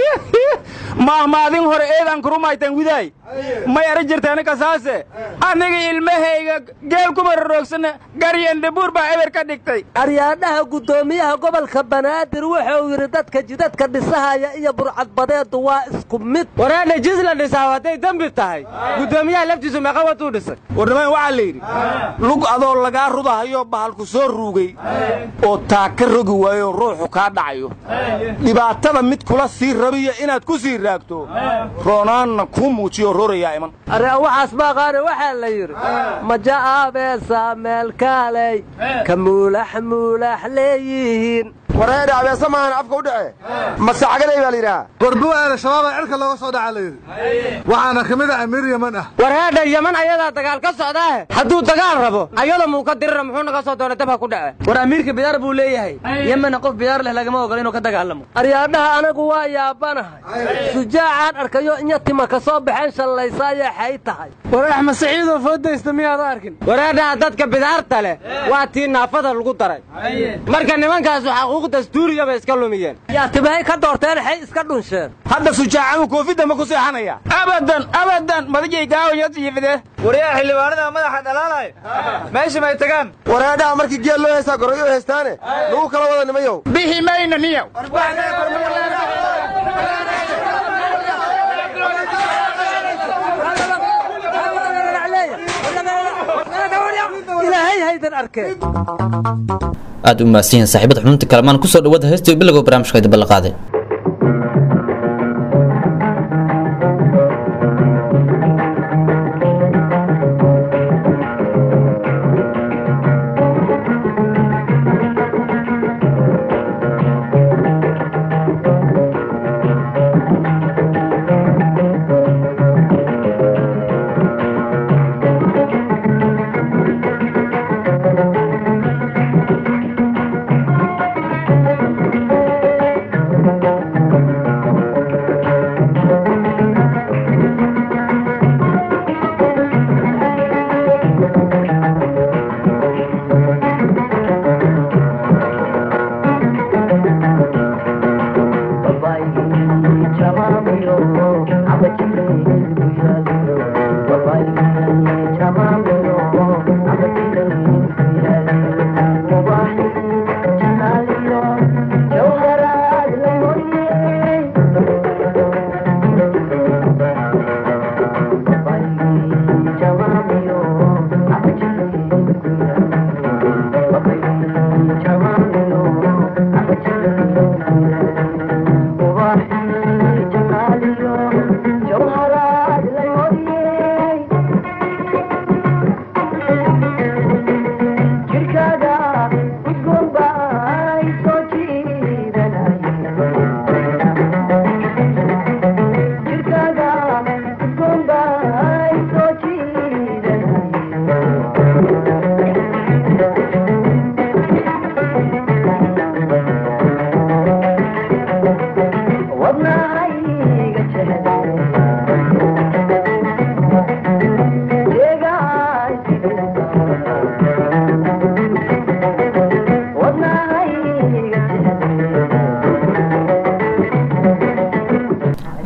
maadin hore eedan kurumaytan widay ma yara jirtaan ka saase aniga ilmahayga geel ku marroogsan gariyeen dhabuur baa eber ka dhigtay aryaadaha gudoomiyaha gobolka Banaadir wuxuu yiri dadka jidadka dhisahaya iyo burcad badeedu waa isku mid waraana jisla dhisaa waday dambi tahay gudoomiyaha laftiisu ma qawadu dhisay warnimay waxa la yiri lug adoo laga rudahayo bahalku soo ruugay oo taaka rogi waayo ruuxu ka dhacayo dhibaatada mid kula sii rabiyo inaad ku sii raagto roonaanna ku muujiyo roraya iman ara waxaas ma qaar waxa la yiri ma jaabe saamel kaalay kamuulax leeyihiin wareer abeesa maahan afka u dhace masaxagalay baa liiraa gorbu aan shabaab cirka looga soo dhacay waxaana kamid ah Amir Yaman ah wareer Yaman ayada dagaal ka socdaa haduu dagaal rabo ayada muu ka dirir muxuu naga soo doonay dab ku dhacay war Amirka bidaar buu leeyahay Yaman qof bidaar leh lagama ogol inuu ka dagaalamo aryaadaha anagu waa yaabanahay sujaacan arkayo in yatima ka soo baxan shalaysaaya xay tahay war Axmed Saciid oo foodaysta miyaad arkin wareer dadka bidaarta leh waa tii naafada lagu daray marka nimankaas waxa dastuuriga bay iska lumiyeen yaa tibay ka doorteen xay iska dhunsheen hadda sujaacan koofida ma ku seexanaya abadan madajay gaawayad yifide wariya xillibaanada madaxa dhalaalay meesha may tagaan waraadaha markii geel loo heestaa goroyo heestaane lagu kala wada nimayow bixi mayna niyow ilaahay haydan arkeen aad u maasiin saaxiibada xubinta kalamaan ku soo dhawaada heestii bilowga barnaamijka dib la qaaday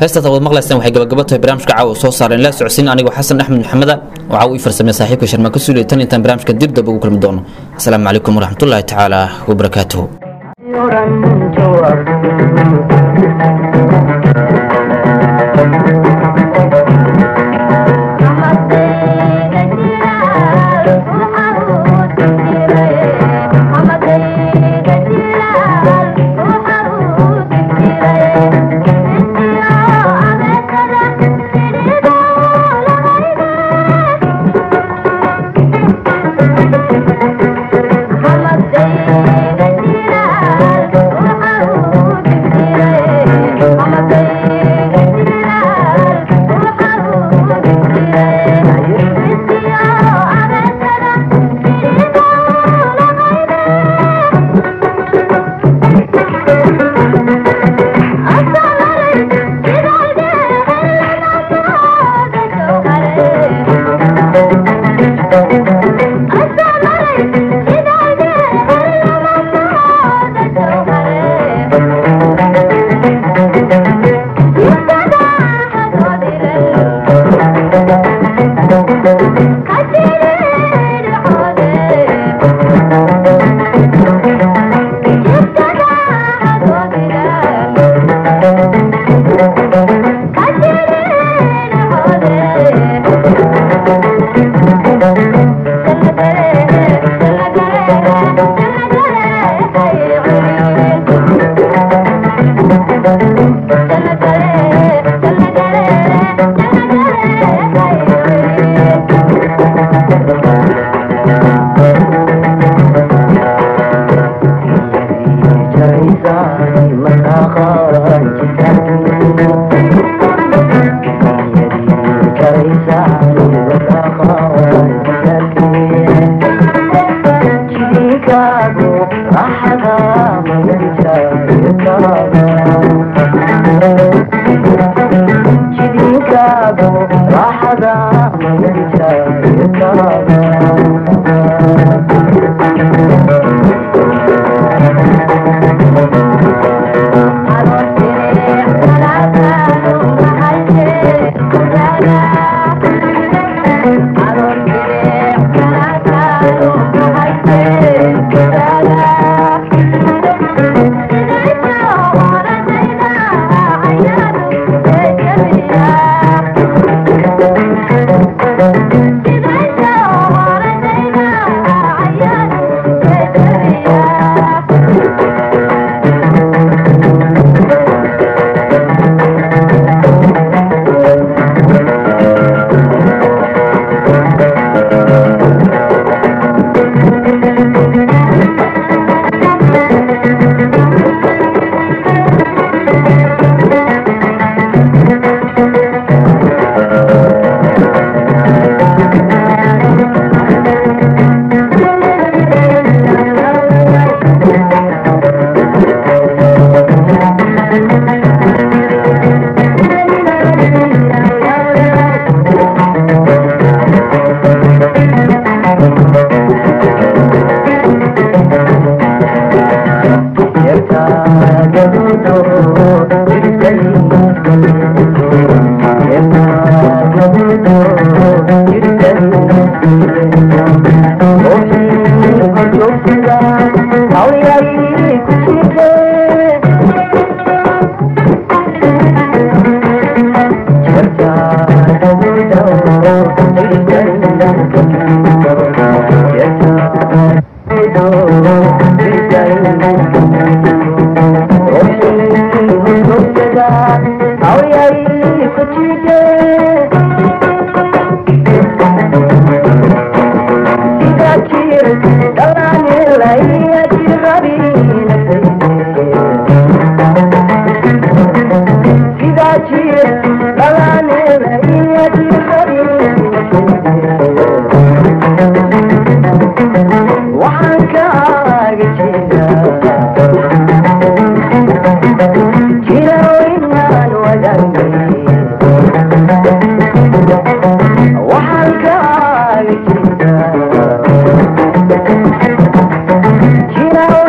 heestaas wad maqlaysaan waxay gabagabatahay barnaamijka caawa soo saareen la socodsiin anigoo xasan axmed maxameda waxa uu farsamay saaxiibka sharmaaka suulay tan intaan barnaamijka dib dab ugu kulmi doono assalaamu calaykum waraxmatullaahi tacaala wabarakaatuhu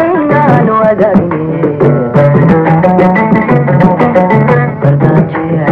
Yeah.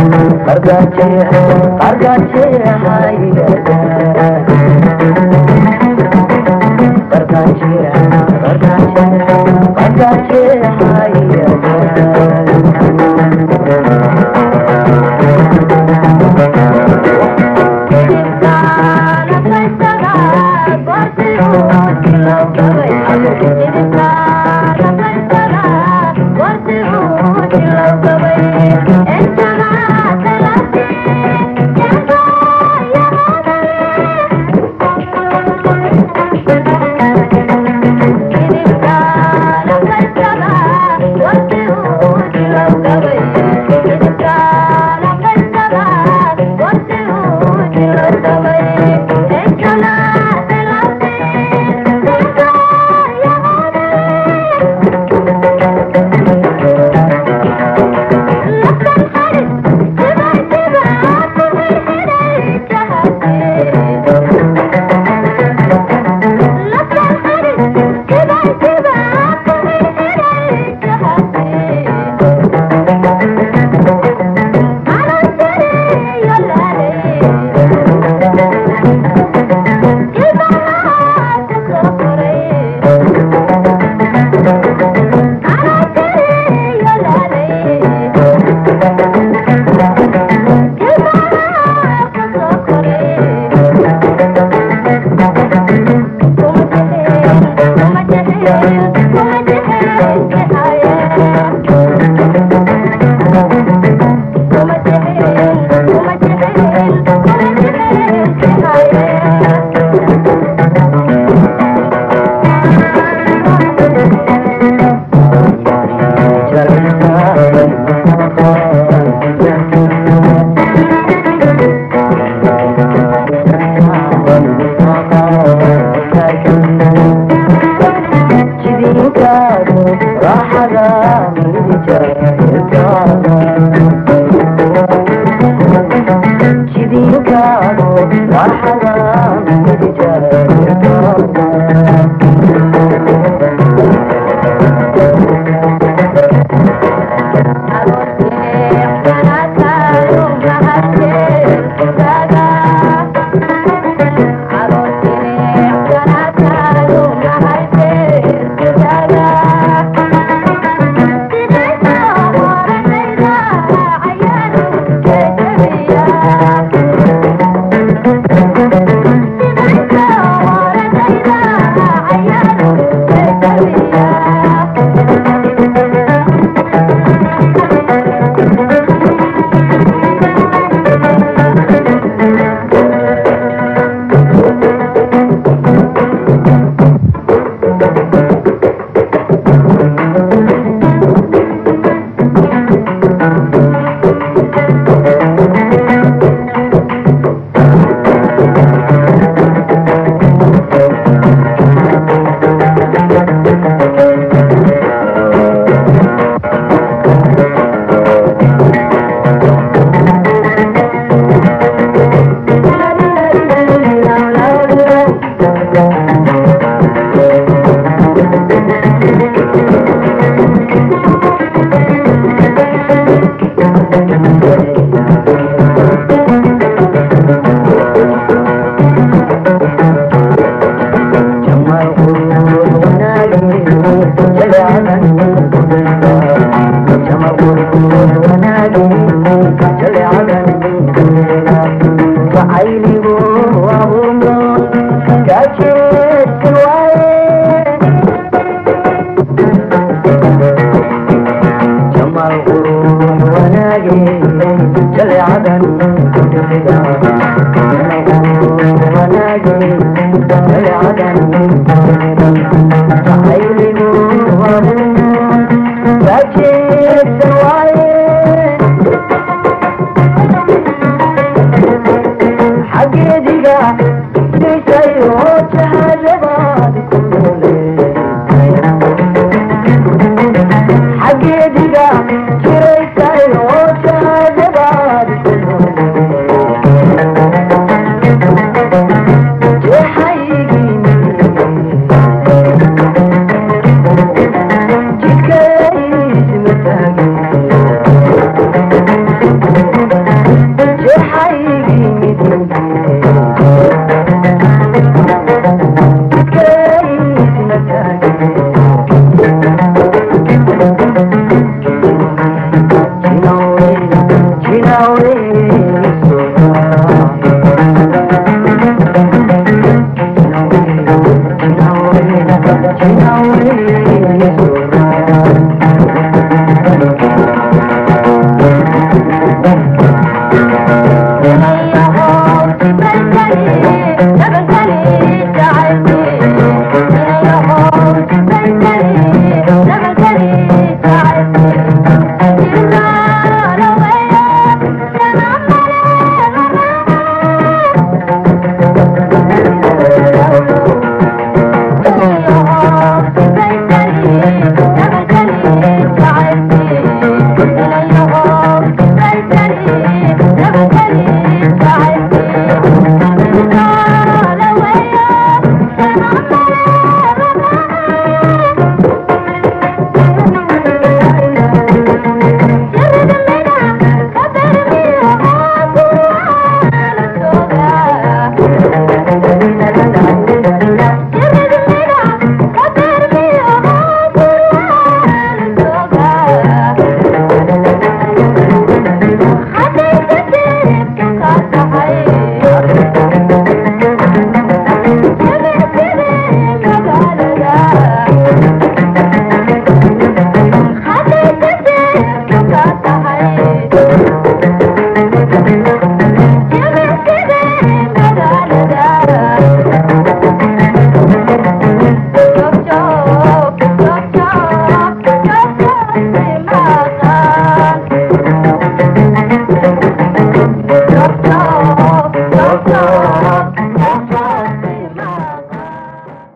Oh